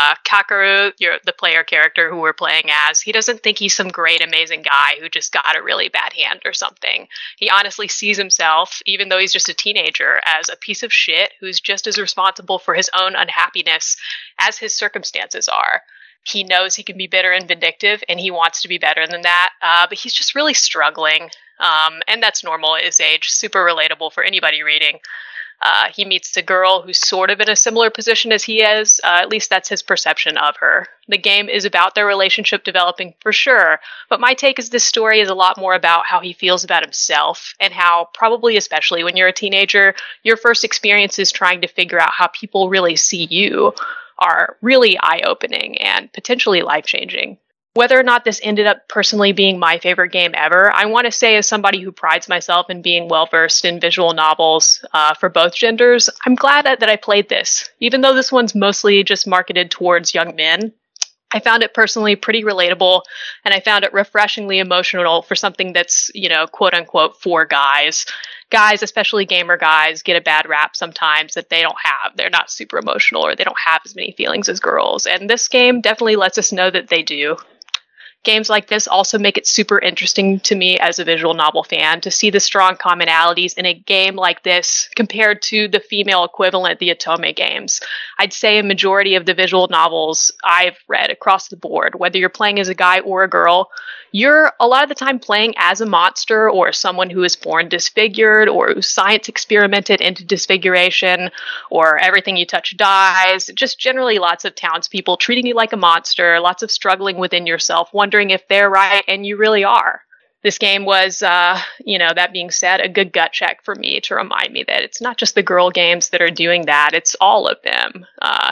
Kakeru, the player character who we're playing as, he doesn't think he's some great, amazing guy who just got a really bad hand or something. He honestly sees himself, even though he's just a teenager, as a piece of shit who's just as responsible for his own unhappiness as his circumstances are. He knows he can be bitter and vindictive, and he wants to be better than that, but he's just really struggling, and that's normal at his age, super relatable for anybody reading. He meets a girl who's sort of in a similar position as he is. At least that's his perception of her. The game is about their relationship developing for sure, but my take is this story is a lot more about how he feels about himself and how, probably especially when you're a teenager, your first experiences trying to figure out how people really see you are really eye-opening and potentially life-changing. Whether or not this ended up personally being my favorite game ever, I want to say as somebody who prides myself in being well-versed in visual novels for both genders, I'm glad that I played this. Even though this one's mostly just marketed towards young men, I found it personally pretty relatable, and I found it refreshingly emotional for something that's, quote-unquote, for guys. Guys, especially gamer guys, get a bad rap sometimes that they don't have. They're not super emotional, or they don't have as many feelings as girls, and this game definitely lets us know that they do. Games like this also make it super interesting to me as a visual novel fan to see the strong commonalities in a game like this compared to the female equivalent, the Otome games. I'd say a majority of the visual novels I've read across the board, whether you're playing as a guy or a girl, you're a lot of the time playing as a monster or someone who is born disfigured or who science experimented into disfiguration, or everything you touch dies. Just generally lots of townspeople treating you like a monster, lots of struggling within yourself, wondering if they're right, and you really are. This game was, that being said, a good gut check for me to remind me that it's not just the girl games that are doing that, it's all of them.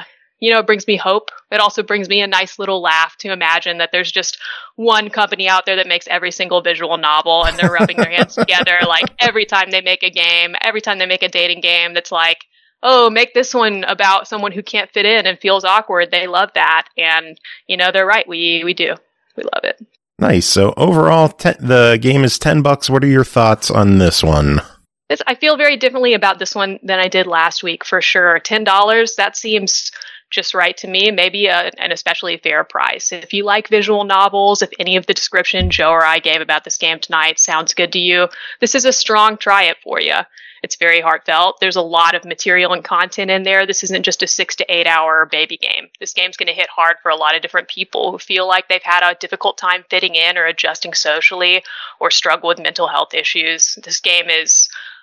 It brings me hope. It also brings me a nice little laugh to imagine that there's just one company out there that makes every single visual novel, and they're rubbing their hands together like every time they make a game, every time they make a dating game that's like, oh, make this one about someone who can't fit in and feels awkward. They love that. And, they're right. We do. We love it. Nice. So overall, the game is $10. What are your thoughts on this one? I feel very differently about this one than I did last week, for sure. $10, that seems just right to me. Maybe an especially fair price. If you like visual novels, if any of the description Joe or I gave about this game tonight sounds good to you, this is a strong try it for you. It's very heartfelt. There's a lot of material and content in there. This isn't just a 6 to 8 hour baby game. This game's going to hit hard for a lot of different people who feel like they've had a difficult time fitting in or adjusting socially or struggle with mental health issues. This game is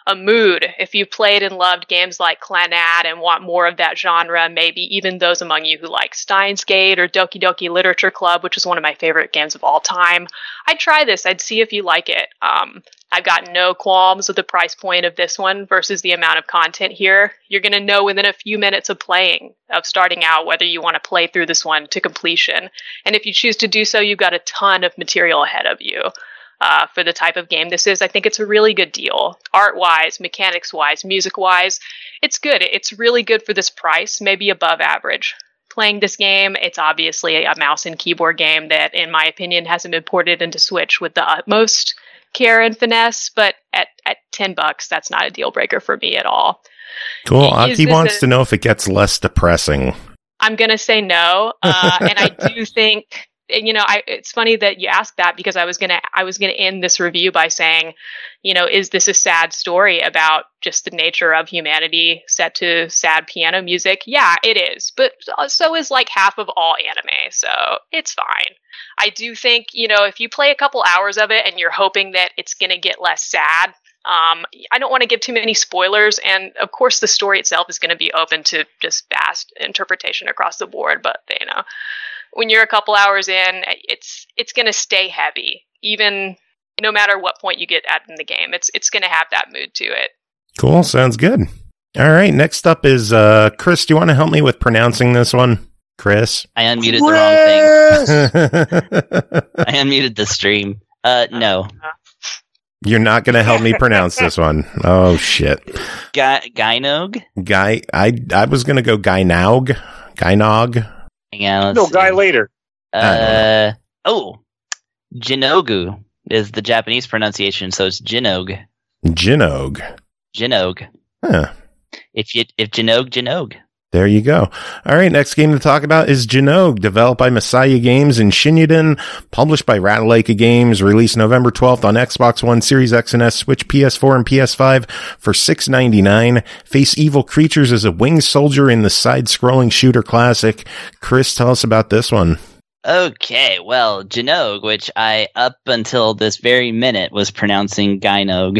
a mood. If you played and loved games like Clannad and want more of that genre, maybe even those among you who like Steins Gate or Doki Doki Literature Club, which is one of my favorite games of all time, I'd try this. I'd see if you like it. I've got no qualms with the price point of this one versus the amount of content here. You're going to know within a few minutes of starting out, whether you want to play through this one to completion. And if you choose to do so, you've got a ton of material ahead of you. For the type of game this is, I think it's a really good deal. Art-wise, mechanics-wise, music-wise, it's good. It's really good for this price, maybe above average. Playing this game, it's obviously a mouse and keyboard game that, in my opinion, hasn't been ported into Switch with the utmost care and finesse, but at $10, that's not a deal breaker for me at all. Cool. Aki wants to know if it gets less depressing. I'm going to say no, and I do think... it's funny that you asked that, because I was gonna end this review by saying, is this a sad story about just the nature of humanity set to sad piano music? Yeah, it is, but so is like half of all anime, so it's fine. I do think, if you play a couple hours of it and you're hoping that it's gonna get less sad, I don't want to give too many spoilers, and of course the story itself is going to be open to just vast interpretation across the board, but when you're a couple hours in, it's going to stay heavy, even no matter what point you get at in the game. It's going to have that mood to it. Cool. Sounds good. All right. Next up is Chris. Do you want to help me with pronouncing this one? Chris? I unmuted the wrong thing. I unmuted the stream. No. You're not going to help me pronounce this one. Oh, shit. Gynog? I was going to go Gynaug. Gynog. No, Guy later. Jinogu is the Japanese pronunciation, so it's Jinog. Jinog. Huh. If Jinog. There you go. All right, next game to talk about is Jinog, developed by Masaya Games in Shinyuden, published by Ratalaika Games, released November 12th on Xbox One, Series X and S, Switch, PS4, and PS5 for $6.99. Face evil creatures as a winged soldier in the side-scrolling shooter classic. Chris, tell us about this one. Okay, well, Jinog, which I, up until this very minute, was pronouncing Gynog,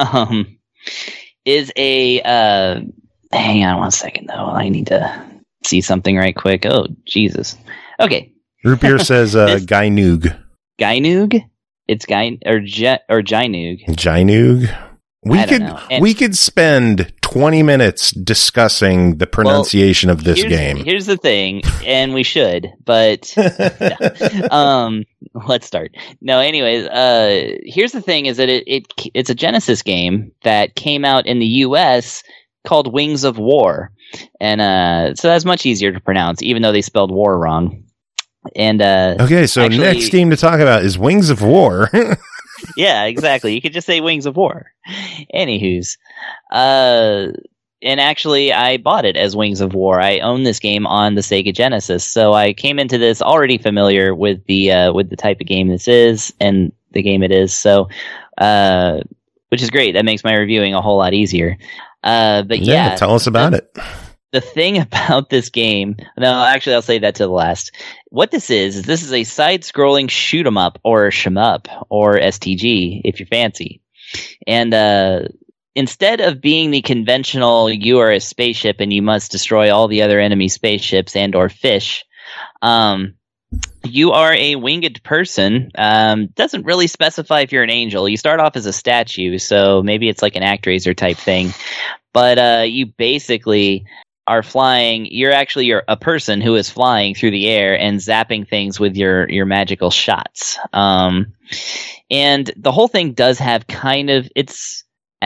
is a... hang on one second, though. I need to see something right quick. Oh, Jesus. Okay. Root Beer says Gynoog. Gynoog? It's Gynoog. Gynoog? We could spend 20 minutes discussing the pronunciation of this game. Here's the thing, and we should, but let's start. No, anyways, here's the thing is that it's a Genesis game that came out in the US called Wings of War, and so that's much easier to pronounce, even though they spelled war wrong. And okay, so actually, next game to talk about is Wings of War. Yeah, exactly. You could just say Wings of War. Anywho's, and actually, I bought it as Wings of War. I own this game on the Sega Genesis, so I came into this already familiar with the type of game this is and the game it is. So, which is great. That makes my reviewing a whole lot easier. But yeah, tell us about it. The thing about this game, no, actually, I'll say that to the last. What this is a side-scrolling shoot 'em up or shmup or STG if you're fancy. And instead of being the conventional, you are a spaceship and you must destroy all the other enemy spaceships and or fish, you are a winged person. Doesn't really specify if you're an angel. You start off as a statue, so maybe it's like an ActRaiser type thing. But you basically are flying. You're a person who is flying through the air and zapping things with your magical shots. And the whole thing does have kind of it's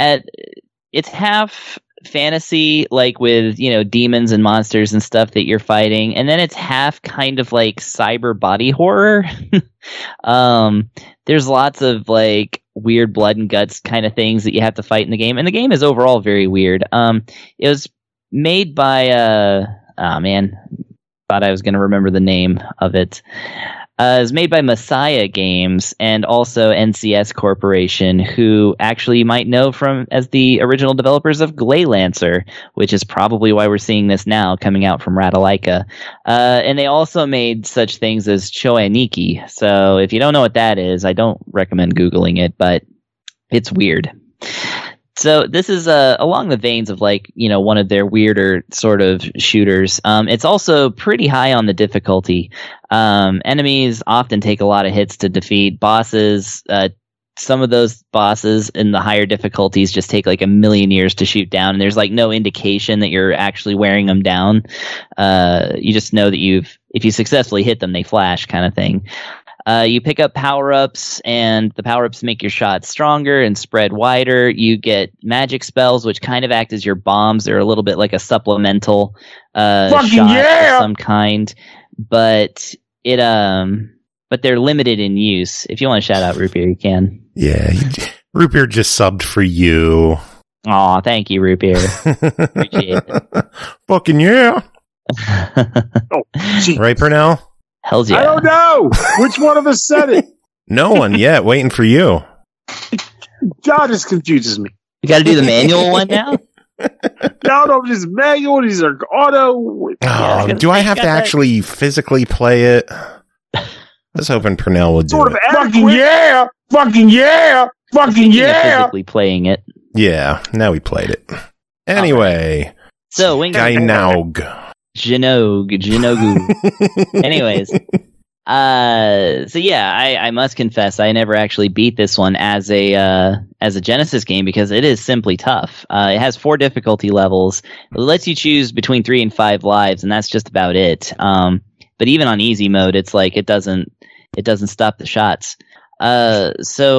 half fantasy, like with demons and monsters and stuff that you're fighting, and then it's half kind of like cyber body horror. There's lots of like weird blood and guts kind of things that you have to fight in the game, and the game is overall very weird. It was made by thought I was going to remember the name of it. It was made by Masaya Games and also NCS Corporation, who actually you might know from as the original developers of Glaylancer, which is probably why we're seeing this now coming out from Ratalaika. And they also made such things as Choaniki. So if you don't know what that is, I don't recommend Googling it, but it's weird. So this is along the veins of like, one of their weirder sort of shooters. It's also pretty high on the difficulty. Enemies often take a lot of hits to defeat. Bosses, some of those bosses in the higher difficulties just take like a million years to shoot down, and there's like no indication that you're actually wearing them down. You just know that if you successfully hit them, they flash, kind of thing. You pick up power-ups, and the power-ups make your shots stronger and spread wider. You get magic spells, which kind of act as your bombs. They're a little bit like a supplemental shot of some kind, but they're limited in use. If you want to shout out Root Beer, you can. Yeah, Root Beer just subbed for you. Aw, thank you, Root Beer. Appreciate it. Fucking yeah. Right, Pernell? Hells yeah. I don't know. Which one of us said it? No one yet. Waiting for you. God, this confuses me. You got to do the manual one now? No, this is manual. These are auto. Do I have to actually physically play it? I was hoping Pernell would do it. Fucking yeah! Fucking yeah! Fucking yeah! Physically playing it. Yeah, now we played it. Anyway. So, Gainaug. Jinogu. Anyways. So yeah, I must confess, I never actually beat this one as a Genesis game because it is simply tough. It has 4 difficulty levels. It lets you choose between 3 and 5 lives, and that's just about it. But even on easy mode, it's like it doesn't stop the shots. But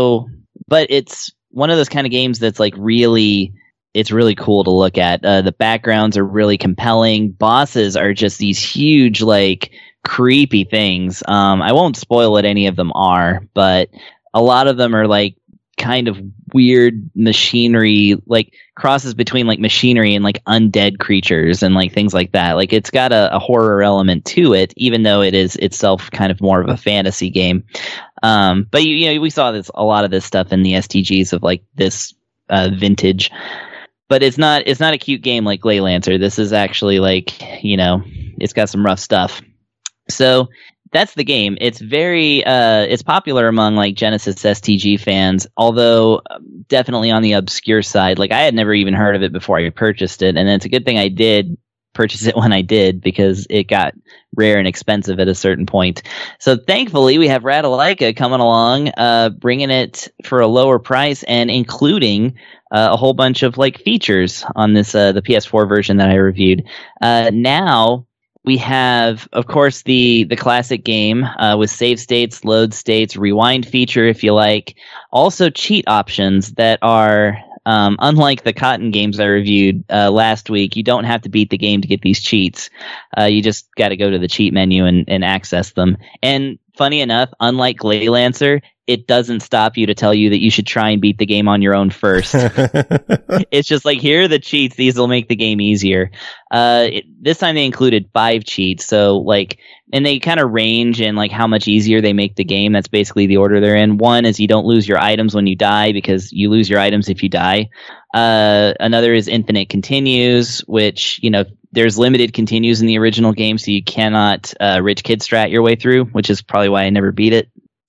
it's one of those kind of games that's like it's really cool to look at. The backgrounds are really compelling. Bosses are just these huge, like, creepy things. I won't spoil what any of them are, but a lot of them are like kind of weird machinery, like crosses between like machinery and like undead creatures and like things like that. Like it's got a horror element to it, even though it is itself kind of more of a fantasy game. But we saw a lot of this stuff in the STGs of like this vintage. But it's not a cute game like Leylancer. This is actually like, it's got some rough stuff. So that's the game. It's very it's popular among like Genesis STG fans, although definitely on the obscure side. Like I had never even heard of it before I purchased it, and it's a good thing I did purchase it when I did because it got rare and expensive at a certain point. So thankfully we have Ratalaika coming along, bringing it for a lower price and including a whole bunch of like features on this the PS4 version that I reviewed. Now we have, of course, the classic game with save states, load states, rewind feature if you like. Also cheat options that are, unlike the Cotton games I reviewed last week, you don't have to beat the game to get these cheats. You just got to go to the cheat menu and access them. And funny enough, unlike Leylancer, it doesn't stop you to tell you that you should try and beat the game on your own first. It's just like, here are the cheats. These will make the game easier. This time they included 5 cheats. So like, and they kind of range in like how much easier they make the game. That's basically the order they're in. One is you don't lose your items when you die because you lose your items if you die. Another is infinite continues, which, there's limited continues in the original game, so you cannot rich kid strat your way through, which is probably why I never beat it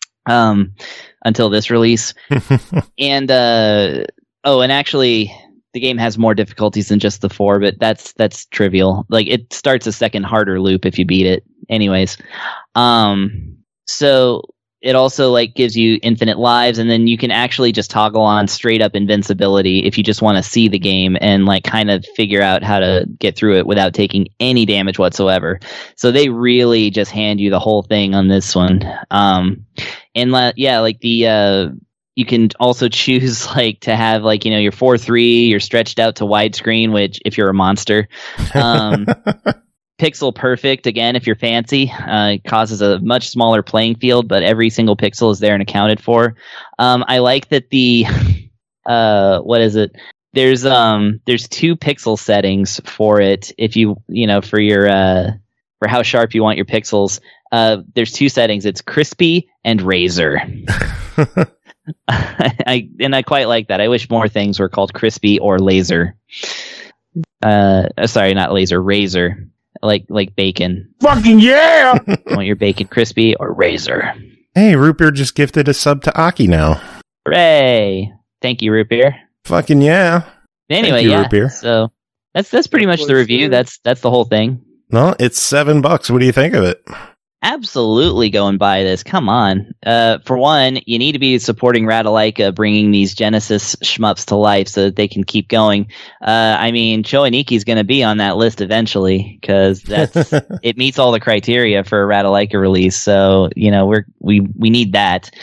until this release. And and actually the game has more difficulties than just the 4, but that's trivial. Like it starts a second harder loop if you beat it. Anyways, so it also like gives you infinite lives, and then you can actually just toggle on straight up invincibility if you just want to see the game and like kind of figure out how to get through it without taking any damage whatsoever. So they really just hand you the whole thing on this one. You can also choose like to have like, your 4:3, you're stretched out to widescreen, which if you're a monster, pixel perfect, again, if you're fancy, causes a much smaller playing field, but every single pixel is there and accounted for. I like that the, what is it? There's 2 pixel settings for it. If you for your, for how sharp you want your pixels, there's 2 settings. It's crispy and razor. I quite like that. I wish more things were called crispy or laser. Sorry, not laser, razor. Like bacon. Fucking yeah! You want your bacon crispy or razor? Hey, Root Beer just gifted a sub to Aki now. Hooray! Thank you, Root Beer. Fucking yeah. Anyway, you, Root Beer. So that's pretty much the review. That's the whole thing. No, it's $7. What do you think of it? Absolutely go and buy this. Come on. For one, you need to be supporting Ratalaika bringing these Genesis shmups to life so that they can keep going. I mean, Choaniki's going to be on that list eventually because that's it meets all the criteria for a Ratalaika release. So, you know, we need that.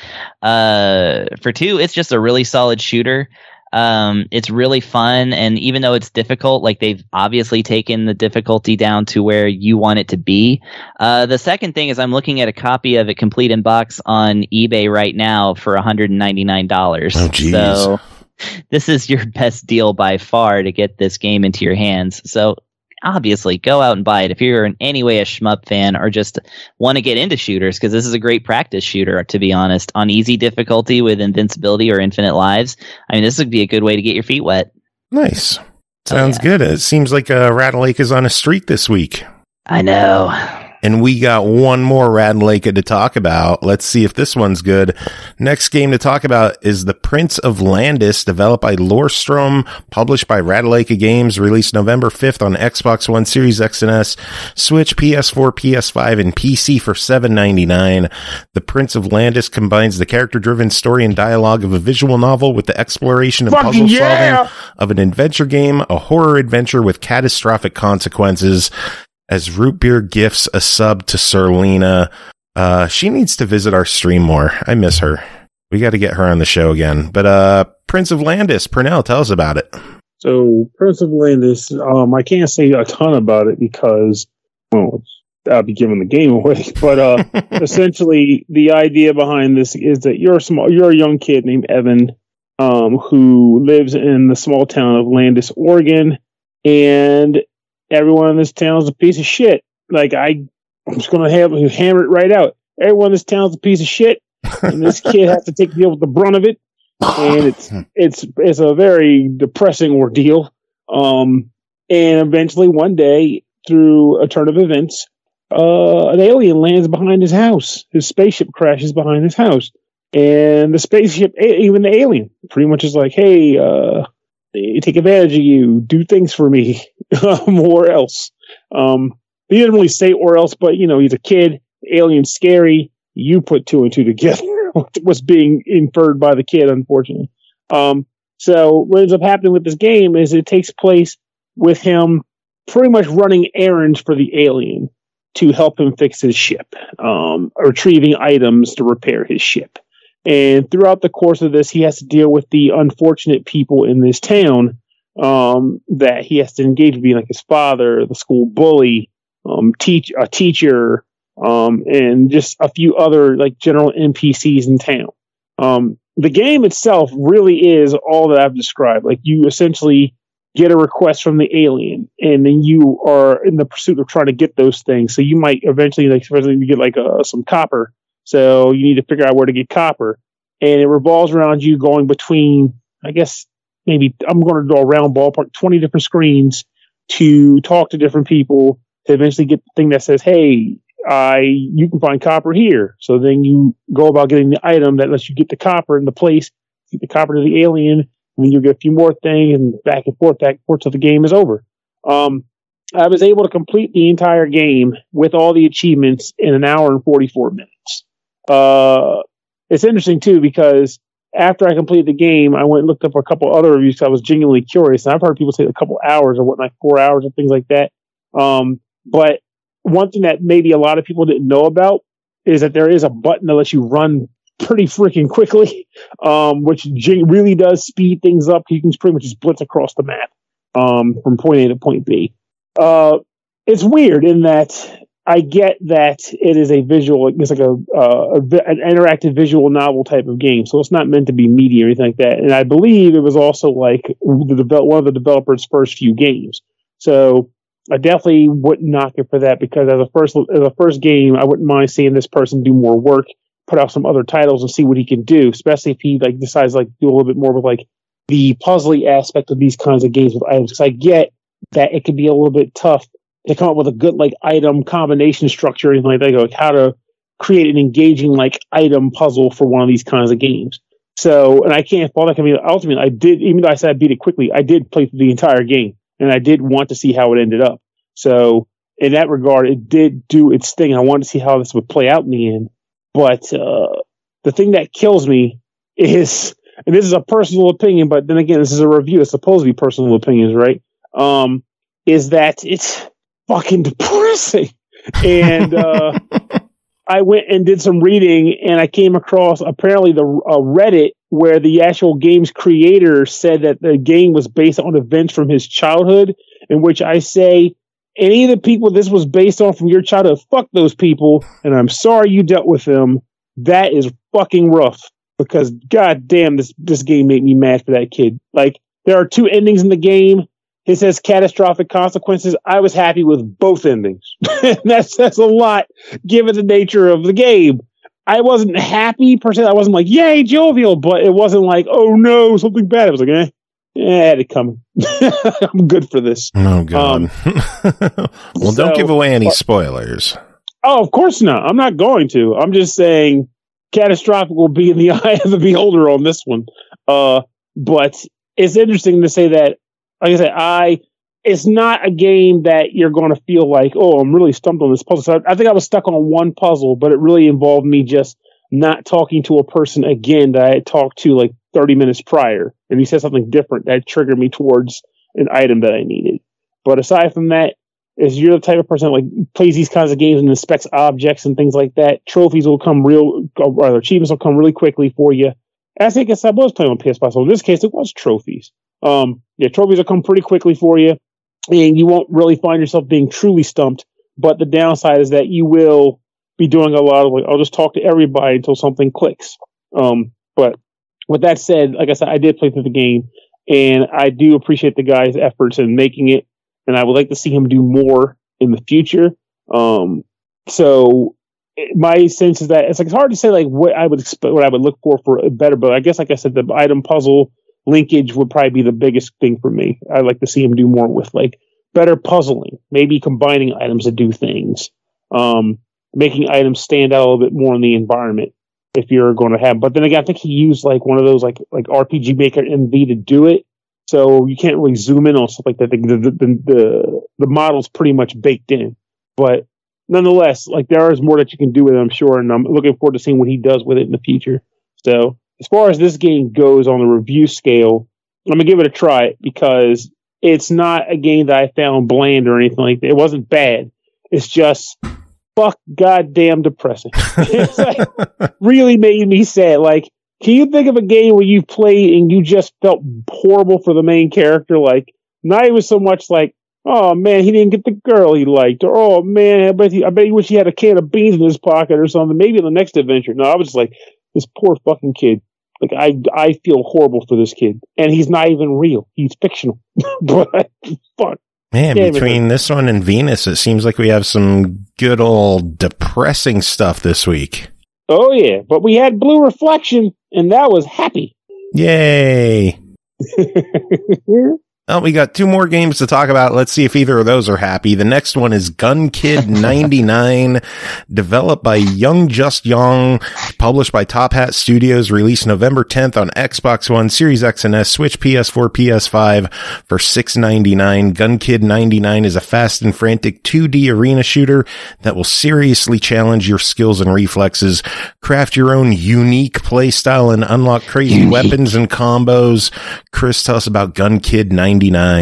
For two, it's just a really solid shooter. It's really fun, and even though it's difficult, like they've obviously taken the difficulty down to where you want it to be. The second thing is I'm looking at a copy of it complete in box on eBay right now for $199. Oh, geez. So this is your best deal by far to get this game into your hands. So obviously go out and buy it if you're in any way a shmup fan or just want to get into shooters, because this is a great practice shooter, to be honest, on easy difficulty with invincibility or infinite lives. I mean, this would be a good way to get your feet wet. Nice. Sounds good. It seems like Ratalaika is on a streak this week. I know. And we got one more Ratalaika to talk about. Let's see if this one's good. Next game to talk about is The Prince of Landis, developed by Lorstrom, published by Ratalaika Games, released November 5th on Xbox One, Series X and S, Switch, PS4, PS5, and PC for $7.99. The Prince of Landis combines the character-driven story and dialogue of a visual novel with the exploration and puzzle solving of an adventure game, a horror adventure with catastrophic consequences. As Root Beer gifts a sub to Serlina, she needs to visit our stream more. I miss her. We got to get her on the show again. But Prince of Landis, Pernell, tell us about it. So Prince of Landis, I can't say a ton about it because, well, I'll be giving the game away. But essentially, the idea behind this is that you're a young kid named Evan, who lives in the small town of Landis, Oregon, and everyone in this town is a piece of shit. Like, I'm just going to hammer it right out. Everyone in this town is a piece of shit, and this kid has to deal with the brunt of it. And it's a very depressing ordeal. And eventually, one day, through a turn of events, an alien lands behind his house. His spaceship crashes behind his house, and the spaceship, even the alien, pretty much is like, "Hey, take advantage of you, do things for me, or else." He didn't really say or else, but he's a kid, alien's scary, you put two and two together. What's being inferred by the kid, unfortunately. So what ends up happening with this game is it takes place with him pretty much running errands for the alien to help him fix his ship, retrieving items to repair his ship. And throughout the course of this, he has to deal with the unfortunate people in this town that he has to engage with, being like his father, the school bully, a teacher, and just a few other like general NPCs in town. The game itself really is all that I've described. Like, you essentially get a request from the alien, and then you are in the pursuit of trying to get those things. So you might eventually, you get some copper. So you need to figure out where to get copper. And it revolves around you going between, I guess, maybe I'm going to draw a round ballpark, 20 different screens to talk to different people to eventually get the thing that says, hey, you can find copper here. So then you go about getting the item that lets you get the copper in the place, get the copper to the alien, and then you'll get a few more things, and back and forth till the game is over. I was able to complete the entire game with all the achievements in an hour and 44 minutes. It's interesting too, because after I completed the game, I went and looked up a couple other reviews because I was genuinely curious. And I've heard people say a couple hours or whatnot, 4 hours and things like that. But one thing that maybe a lot of people didn't know about is that there is a button that lets you run pretty freaking quickly, which really does speed things up. You can pretty much just blitz across the map from point A to point B. It's weird in that I get that it is a visual, it's like an interactive visual novel type of game, so it's not meant to be media or anything like that. And I believe it was also like one of the developers' first few games. So I definitely wouldn't knock it for that, because as a first game, I wouldn't mind seeing this person do more work, put out some other titles, and see what he can do. Especially if he decides do a little bit more with the puzzly aspect of these kinds of games with items. Because I get that it can be a little bit tough to come up with a good item combination structure or anything like that, how to create an engaging item puzzle for one of these kinds of games. So, and I can't fault it. I mean, ultimately, I did, even though I said I beat it quickly, I did play through the entire game, and I did want to see how it ended up. So, in that regard, it did do its thing. I wanted to see how this would play out in the end. But the thing that kills me is, and this is a personal opinion, but then again, this is a review. It's supposed to be personal opinions, right? Is that it's fucking depressing. And I went and did some reading, and I came across apparently the Reddit where the actual game's creator said that the game was based on events from his childhood, in which I say, any of the people this was based on from your childhood, fuck those people, and I'm sorry you dealt with them. That is fucking rough, because goddamn, this game made me mad for that kid. Like, there are 2 endings in the game. It says catastrophic consequences. I was happy with both endings. That's a lot, given the nature of the game. I wasn't happy per se. I wasn't like, yay, jovial, but it wasn't like, oh no, something bad. I was like, I had it coming. I'm good for this. Oh, God. Well, don't give away any spoilers. Oh, of course not. I'm not going to. I'm just saying catastrophic will be in the eye of the beholder on this one. But it's interesting to say that, like I said, it's not a game that you're going to feel like, oh, I'm really stumped on this puzzle. So I think I was stuck on one puzzle, but it really involved me just not talking to a person again that I had talked to like 30 minutes prior. And he said something different that triggered me towards an item that I needed. But aside from that, if you're the type of person that like plays these kinds of games and inspects objects and things like that, trophies will come achievements will come really quickly for you. I think I was playing on PS5, so in this case, it was trophies. Trophies will come pretty quickly for you, and you won't really find yourself being truly stumped. But the downside is that you will be doing a lot of like, I'll just talk to everybody until something clicks. But with that said, like I said, I did play through the game, and I do appreciate the guy's efforts in making it, and I would like to see him do more in the future. So my sense is that it's hard to say like what I would look for a better, but I guess like I said, the item puzzle linkage would probably be the biggest thing for me. I'd like to see him do more with like better puzzling, maybe combining items to do things, making items stand out a little bit more in the environment if you're going to have. But then again, I think he used like one of those like RPG Maker MV to do it, so you can't really zoom in on stuff like that. The model's pretty much baked in, but nonetheless, like there is more that you can do with it, I'm sure, and I'm looking forward to seeing what he does with it in the future. So as far as this game goes on the review scale, I'm going to give it a try because it's not a game that I found bland or anything like that. It wasn't bad. It's just goddamn depressing. It's like really made me sad. Like, can you think of a game where you played and you just felt horrible for the main character? Like, not even so much like, oh man, he didn't get the girl he liked, or oh man, I bet he wish he had a can of beans in his pocket or something. Maybe in the next adventure. No, I was just like, this poor fucking kid. Like, I feel horrible for this kid. And he's not even real. He's fictional. But, fuck. Man, between this one and Venus, it seems like we have some good old depressing stuff this week. Oh, yeah. But we had Blue Reflection, and that was happy. Yay. Well, we got 2 more games to talk about. Let's see if either of those are happy. The next one is Gun Kid 99, developed by Young Just Young, published by Top Hat Studios, released November 10th on Xbox One, Series X and S, Switch, PS4, PS5 for $6.99. Gun Kid 99 is a fast and frantic 2D arena shooter that will seriously challenge your skills and reflexes. Craft your own unique playstyle and unlock crazy weapons and combos. Chris, tell us about Gun Kid 99.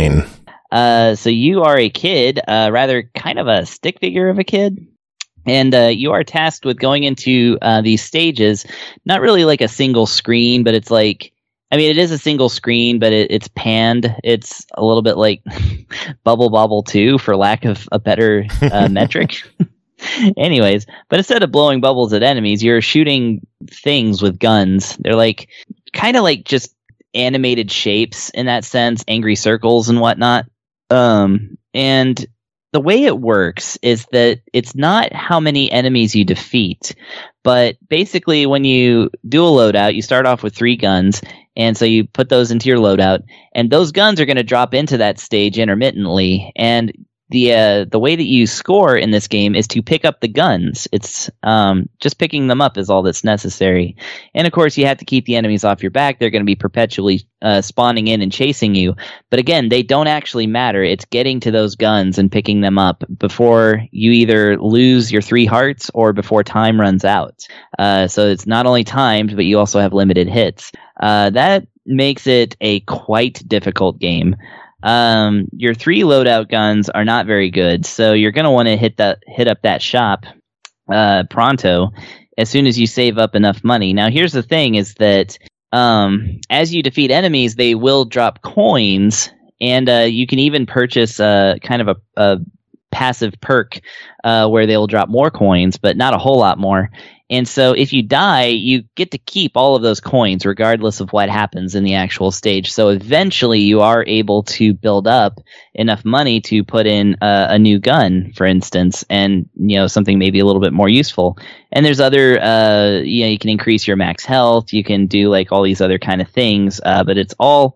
So you are a kid, rather kind of a stick figure of a kid, and you are tasked with going into these stages, not really like a single screen, but it's like, I mean, it is a single screen, but it's panned. It's a little bit like Bubble Bobble 2, for lack of a better metric. Anyways, but instead of blowing bubbles at enemies, you're shooting things with guns. They're like kind of like just animated shapes in that sense, angry circles and whatnot. And the way it works is that it's not how many enemies you defeat, but basically when you do a loadout, you start off with 3 guns, and so you put those into your loadout, and those guns are going to drop into that stage intermittently, and the way that you score in this game is to pick up the guns. It's just picking them up is all that's necessary. And of course, you have to keep the enemies off your back. They're going to be perpetually spawning in and chasing you. But again, they don't actually matter. It's getting to those guns and picking them up before you either lose your 3 hearts or before time runs out. So it's not only timed, but you also have limited hits. That makes it a quite difficult game. Your 3 loadout guns are not very good, so you're going to want to hit up that shop pronto as soon as you save up enough money. Now, here's the thing: is that as you defeat enemies, they will drop coins, and you can even purchase kind of a passive perk where they'll drop more coins, but not a whole lot more. And so if you die, you get to keep all of those coins regardless of what happens in the actual stage. So eventually you are able to build up enough money to put in a new gun, for instance, and something maybe a little bit more useful. And there's other, you can increase your max health. You can do like all these other kind of things, but it's all,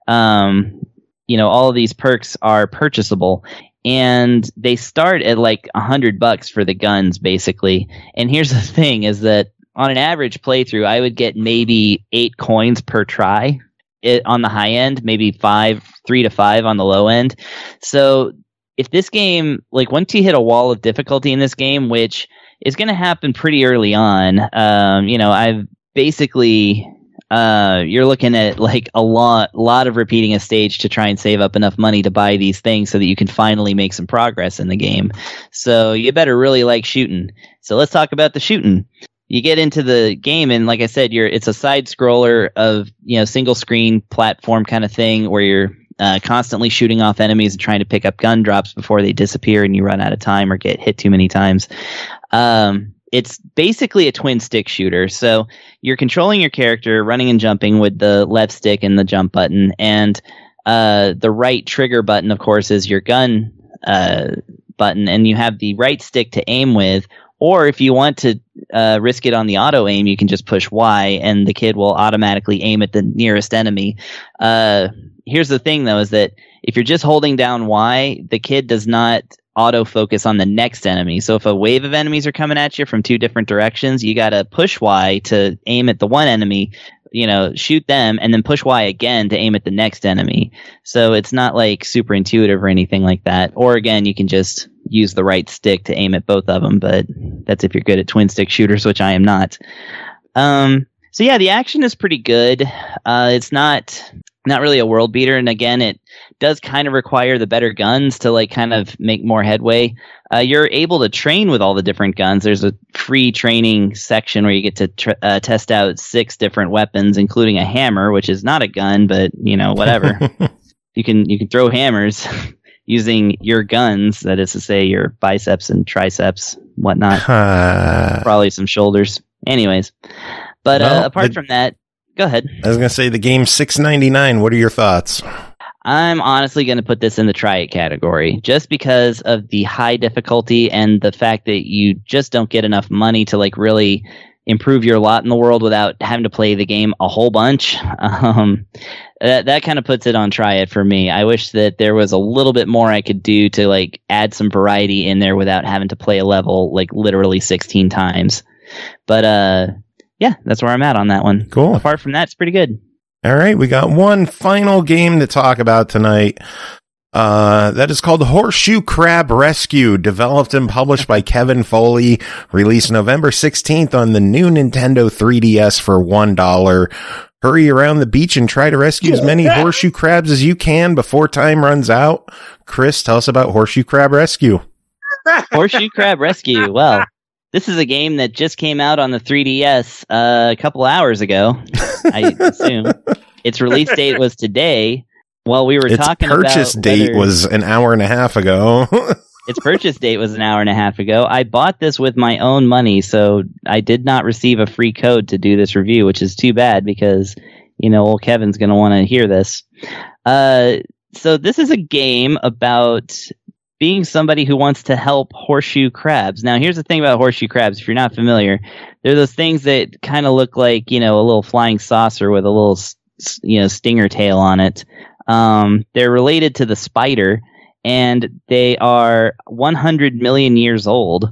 all of these perks are purchasable. And they start at like $100 for the guns, basically. And here's the thing: is that on an average playthrough, I would get maybe 8 coins per try on the high end, maybe 3 to 5 on the low end. So if this game, like once you hit a wall of difficulty in this game, which is going to happen pretty early on, I've basically... you're looking at like a lot of repeating a stage to try and save up enough money to buy these things so that you can finally make some progress in the game. So you better really like shooting. So let's talk about the shooting. You get into the game, and like I said, it's a side scroller of single screen platform kind of thing where you're constantly shooting off enemies and trying to pick up gun drops before they disappear and you run out of time or get hit too many times. It's basically a twin stick shooter. So you're controlling your character, running and jumping with the left stick and the jump button. And the right trigger button, of course, is your gun button. And you have the right stick to aim with. Or if you want to risk it on the auto aim, you can just push Y and the kid will automatically aim at the nearest enemy. Here's the thing, though, is that if you're just holding down Y, the kid does not autofocus on the next enemy. So if a wave of enemies are coming at you from 2 different directions, you got to push Y to aim at the one enemy, shoot them, and then push Y again to aim at the next enemy. So it's not like super intuitive or anything like that. Or again, you can just use the right stick to aim at both of them, but that's if you're good at twin stick shooters, which I am not. So yeah, the action is pretty good. It's not really a world beater, and again, it does kind of require the better guns to like kind of make more headway. You're able to train with all the different guns. There's a free training section where you get to test out 6 different weapons, including a hammer, which is not a gun, but whatever. You can throw hammers using your guns. That is to say, your biceps and triceps, whatnot. Probably some shoulders. Anyways, but apart from that, go ahead. I was going to say the game's $6.99. What are your thoughts? I'm honestly going to put this in the try it category just because of the high difficulty and the fact that you just don't get enough money to like really improve your lot in the world without having to play the game a whole bunch. That kind of puts it on try it for me. I wish that there was a little bit more I could do to like add some variety in there without having to play a level like literally 16 times. But yeah, that's where I'm at on that one. Cool. Apart from that, it's pretty good. All right, we got one final game to talk about tonight. That is called Horseshoe Crab Rescue, developed and published by Kevin Foley, released November 16th on the new Nintendo 3DS for $1. Hurry around the beach and try to rescue as many horseshoe crabs as you can before time runs out. Chris, tell us about Horseshoe Crab Rescue. Horseshoe Crab Rescue. Well, this is a game that just came out on the 3DS a couple hours ago, I assume. Its release date was today. Well, we were talking about... Its purchase date was an hour and a half ago. Its purchase date was an hour and a half ago. I bought this with my own money, so I did not receive a free code to do this review, which is too bad because, old Kevin's going to want to hear this. So this is a game about being somebody who wants to help horseshoe crabs. Now, here's the thing about horseshoe crabs. If you're not familiar, they're those things that kind of look like, a little flying saucer with a little, stinger tail on it. They're related to the spider, and they are 100 million years old.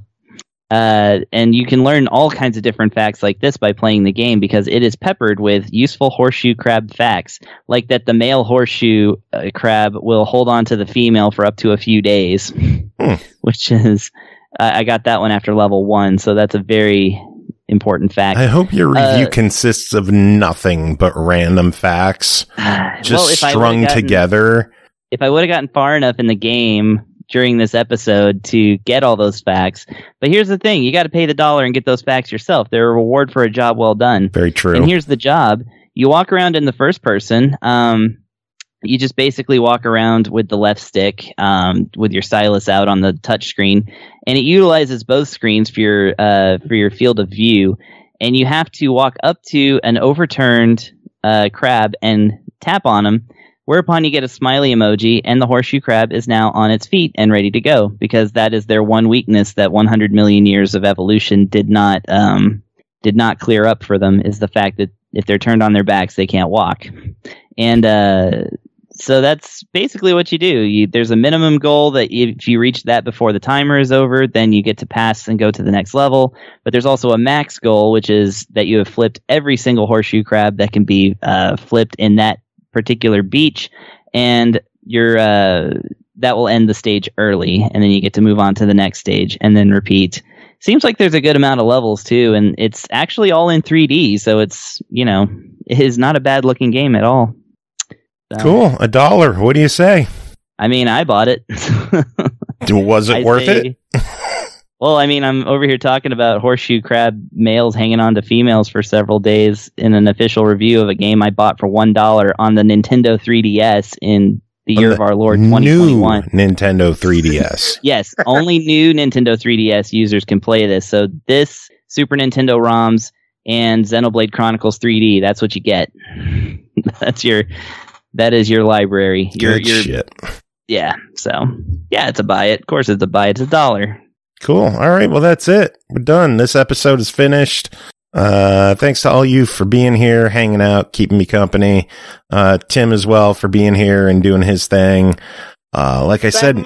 And you can learn all kinds of different facts like this by playing the game, because it is peppered with useful horseshoe crab facts, like that the male horseshoe crab will hold on to the female for up to a few days, which is, I got that one after level 1, so that's a very important fact. I hope your review consists of nothing but random facts, just strung together. If I would have gotten far enough in the game during this episode to get all those facts. But here's the thing, you got to pay the $1 and get those facts yourself. They're a reward for a job well done. Very true. And here's the job. You walk around in the first person. You just basically walk around with the left stick, with your stylus out on the touch screen, and it utilizes both screens for your field of view. And you have to walk up to an overturned crab and tap on him, whereupon you get a smiley emoji, and the horseshoe crab is now on its feet and ready to go, because that is their one weakness that 100 million years of evolution did not clear up for them, is the fact that if they're turned on their backs, they can't walk. And so that's basically what you do. There's a minimum goal that if you reach that before the timer is over, then you get to pass and go to the next level. But there's also a max goal, which is that you have flipped every single horseshoe crab that can be flipped in that particular beach, and that will end the stage early, and then you get to move on to the next stage and then repeat. Seems like there's a good amount of levels too, and it's actually all in 3D, so it's, it is not a bad looking game at all. So, cool. $1. What do you say? I mean, I bought it. Was it worth it? Well, I mean, I'm over here talking about horseshoe crab males hanging on to females for several days in an official review of a game I bought for $1 on the Nintendo 3DS in the year of our Lord 2021. New Nintendo 3DS. Yes, only new Nintendo 3DS users can play this. So this, Super Nintendo ROMs, and Xenoblade Chronicles 3D, that's what you get. That is your library. Good shit. Yeah, so, yeah, it's a buy it. Of course it's a buy it. It's $1. Cool. All right. Well, that's it. We're done. This episode is finished. Thanks to all you for being here, hanging out, keeping me company. Tim as well for being here and doing his thing. Like I said,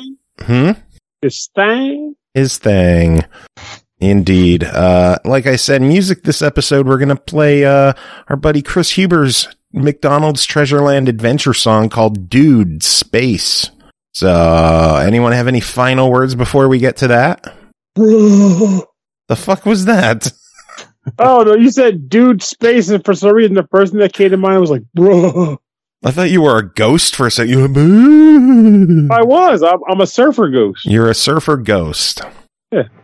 his thing. Indeed. Like I said, music this episode, we're going to play, our buddy Chris Huber's McDonald's Treasureland adventure song called Dude Space. So, anyone have any final words before we get to that? The fuck was that? Oh, no, you said Dude Space, and for some reason the first thing that came to mind was like, bro. I thought you were a ghost for a second. I was. I'm a surfer ghost. You're a surfer ghost. Yeah.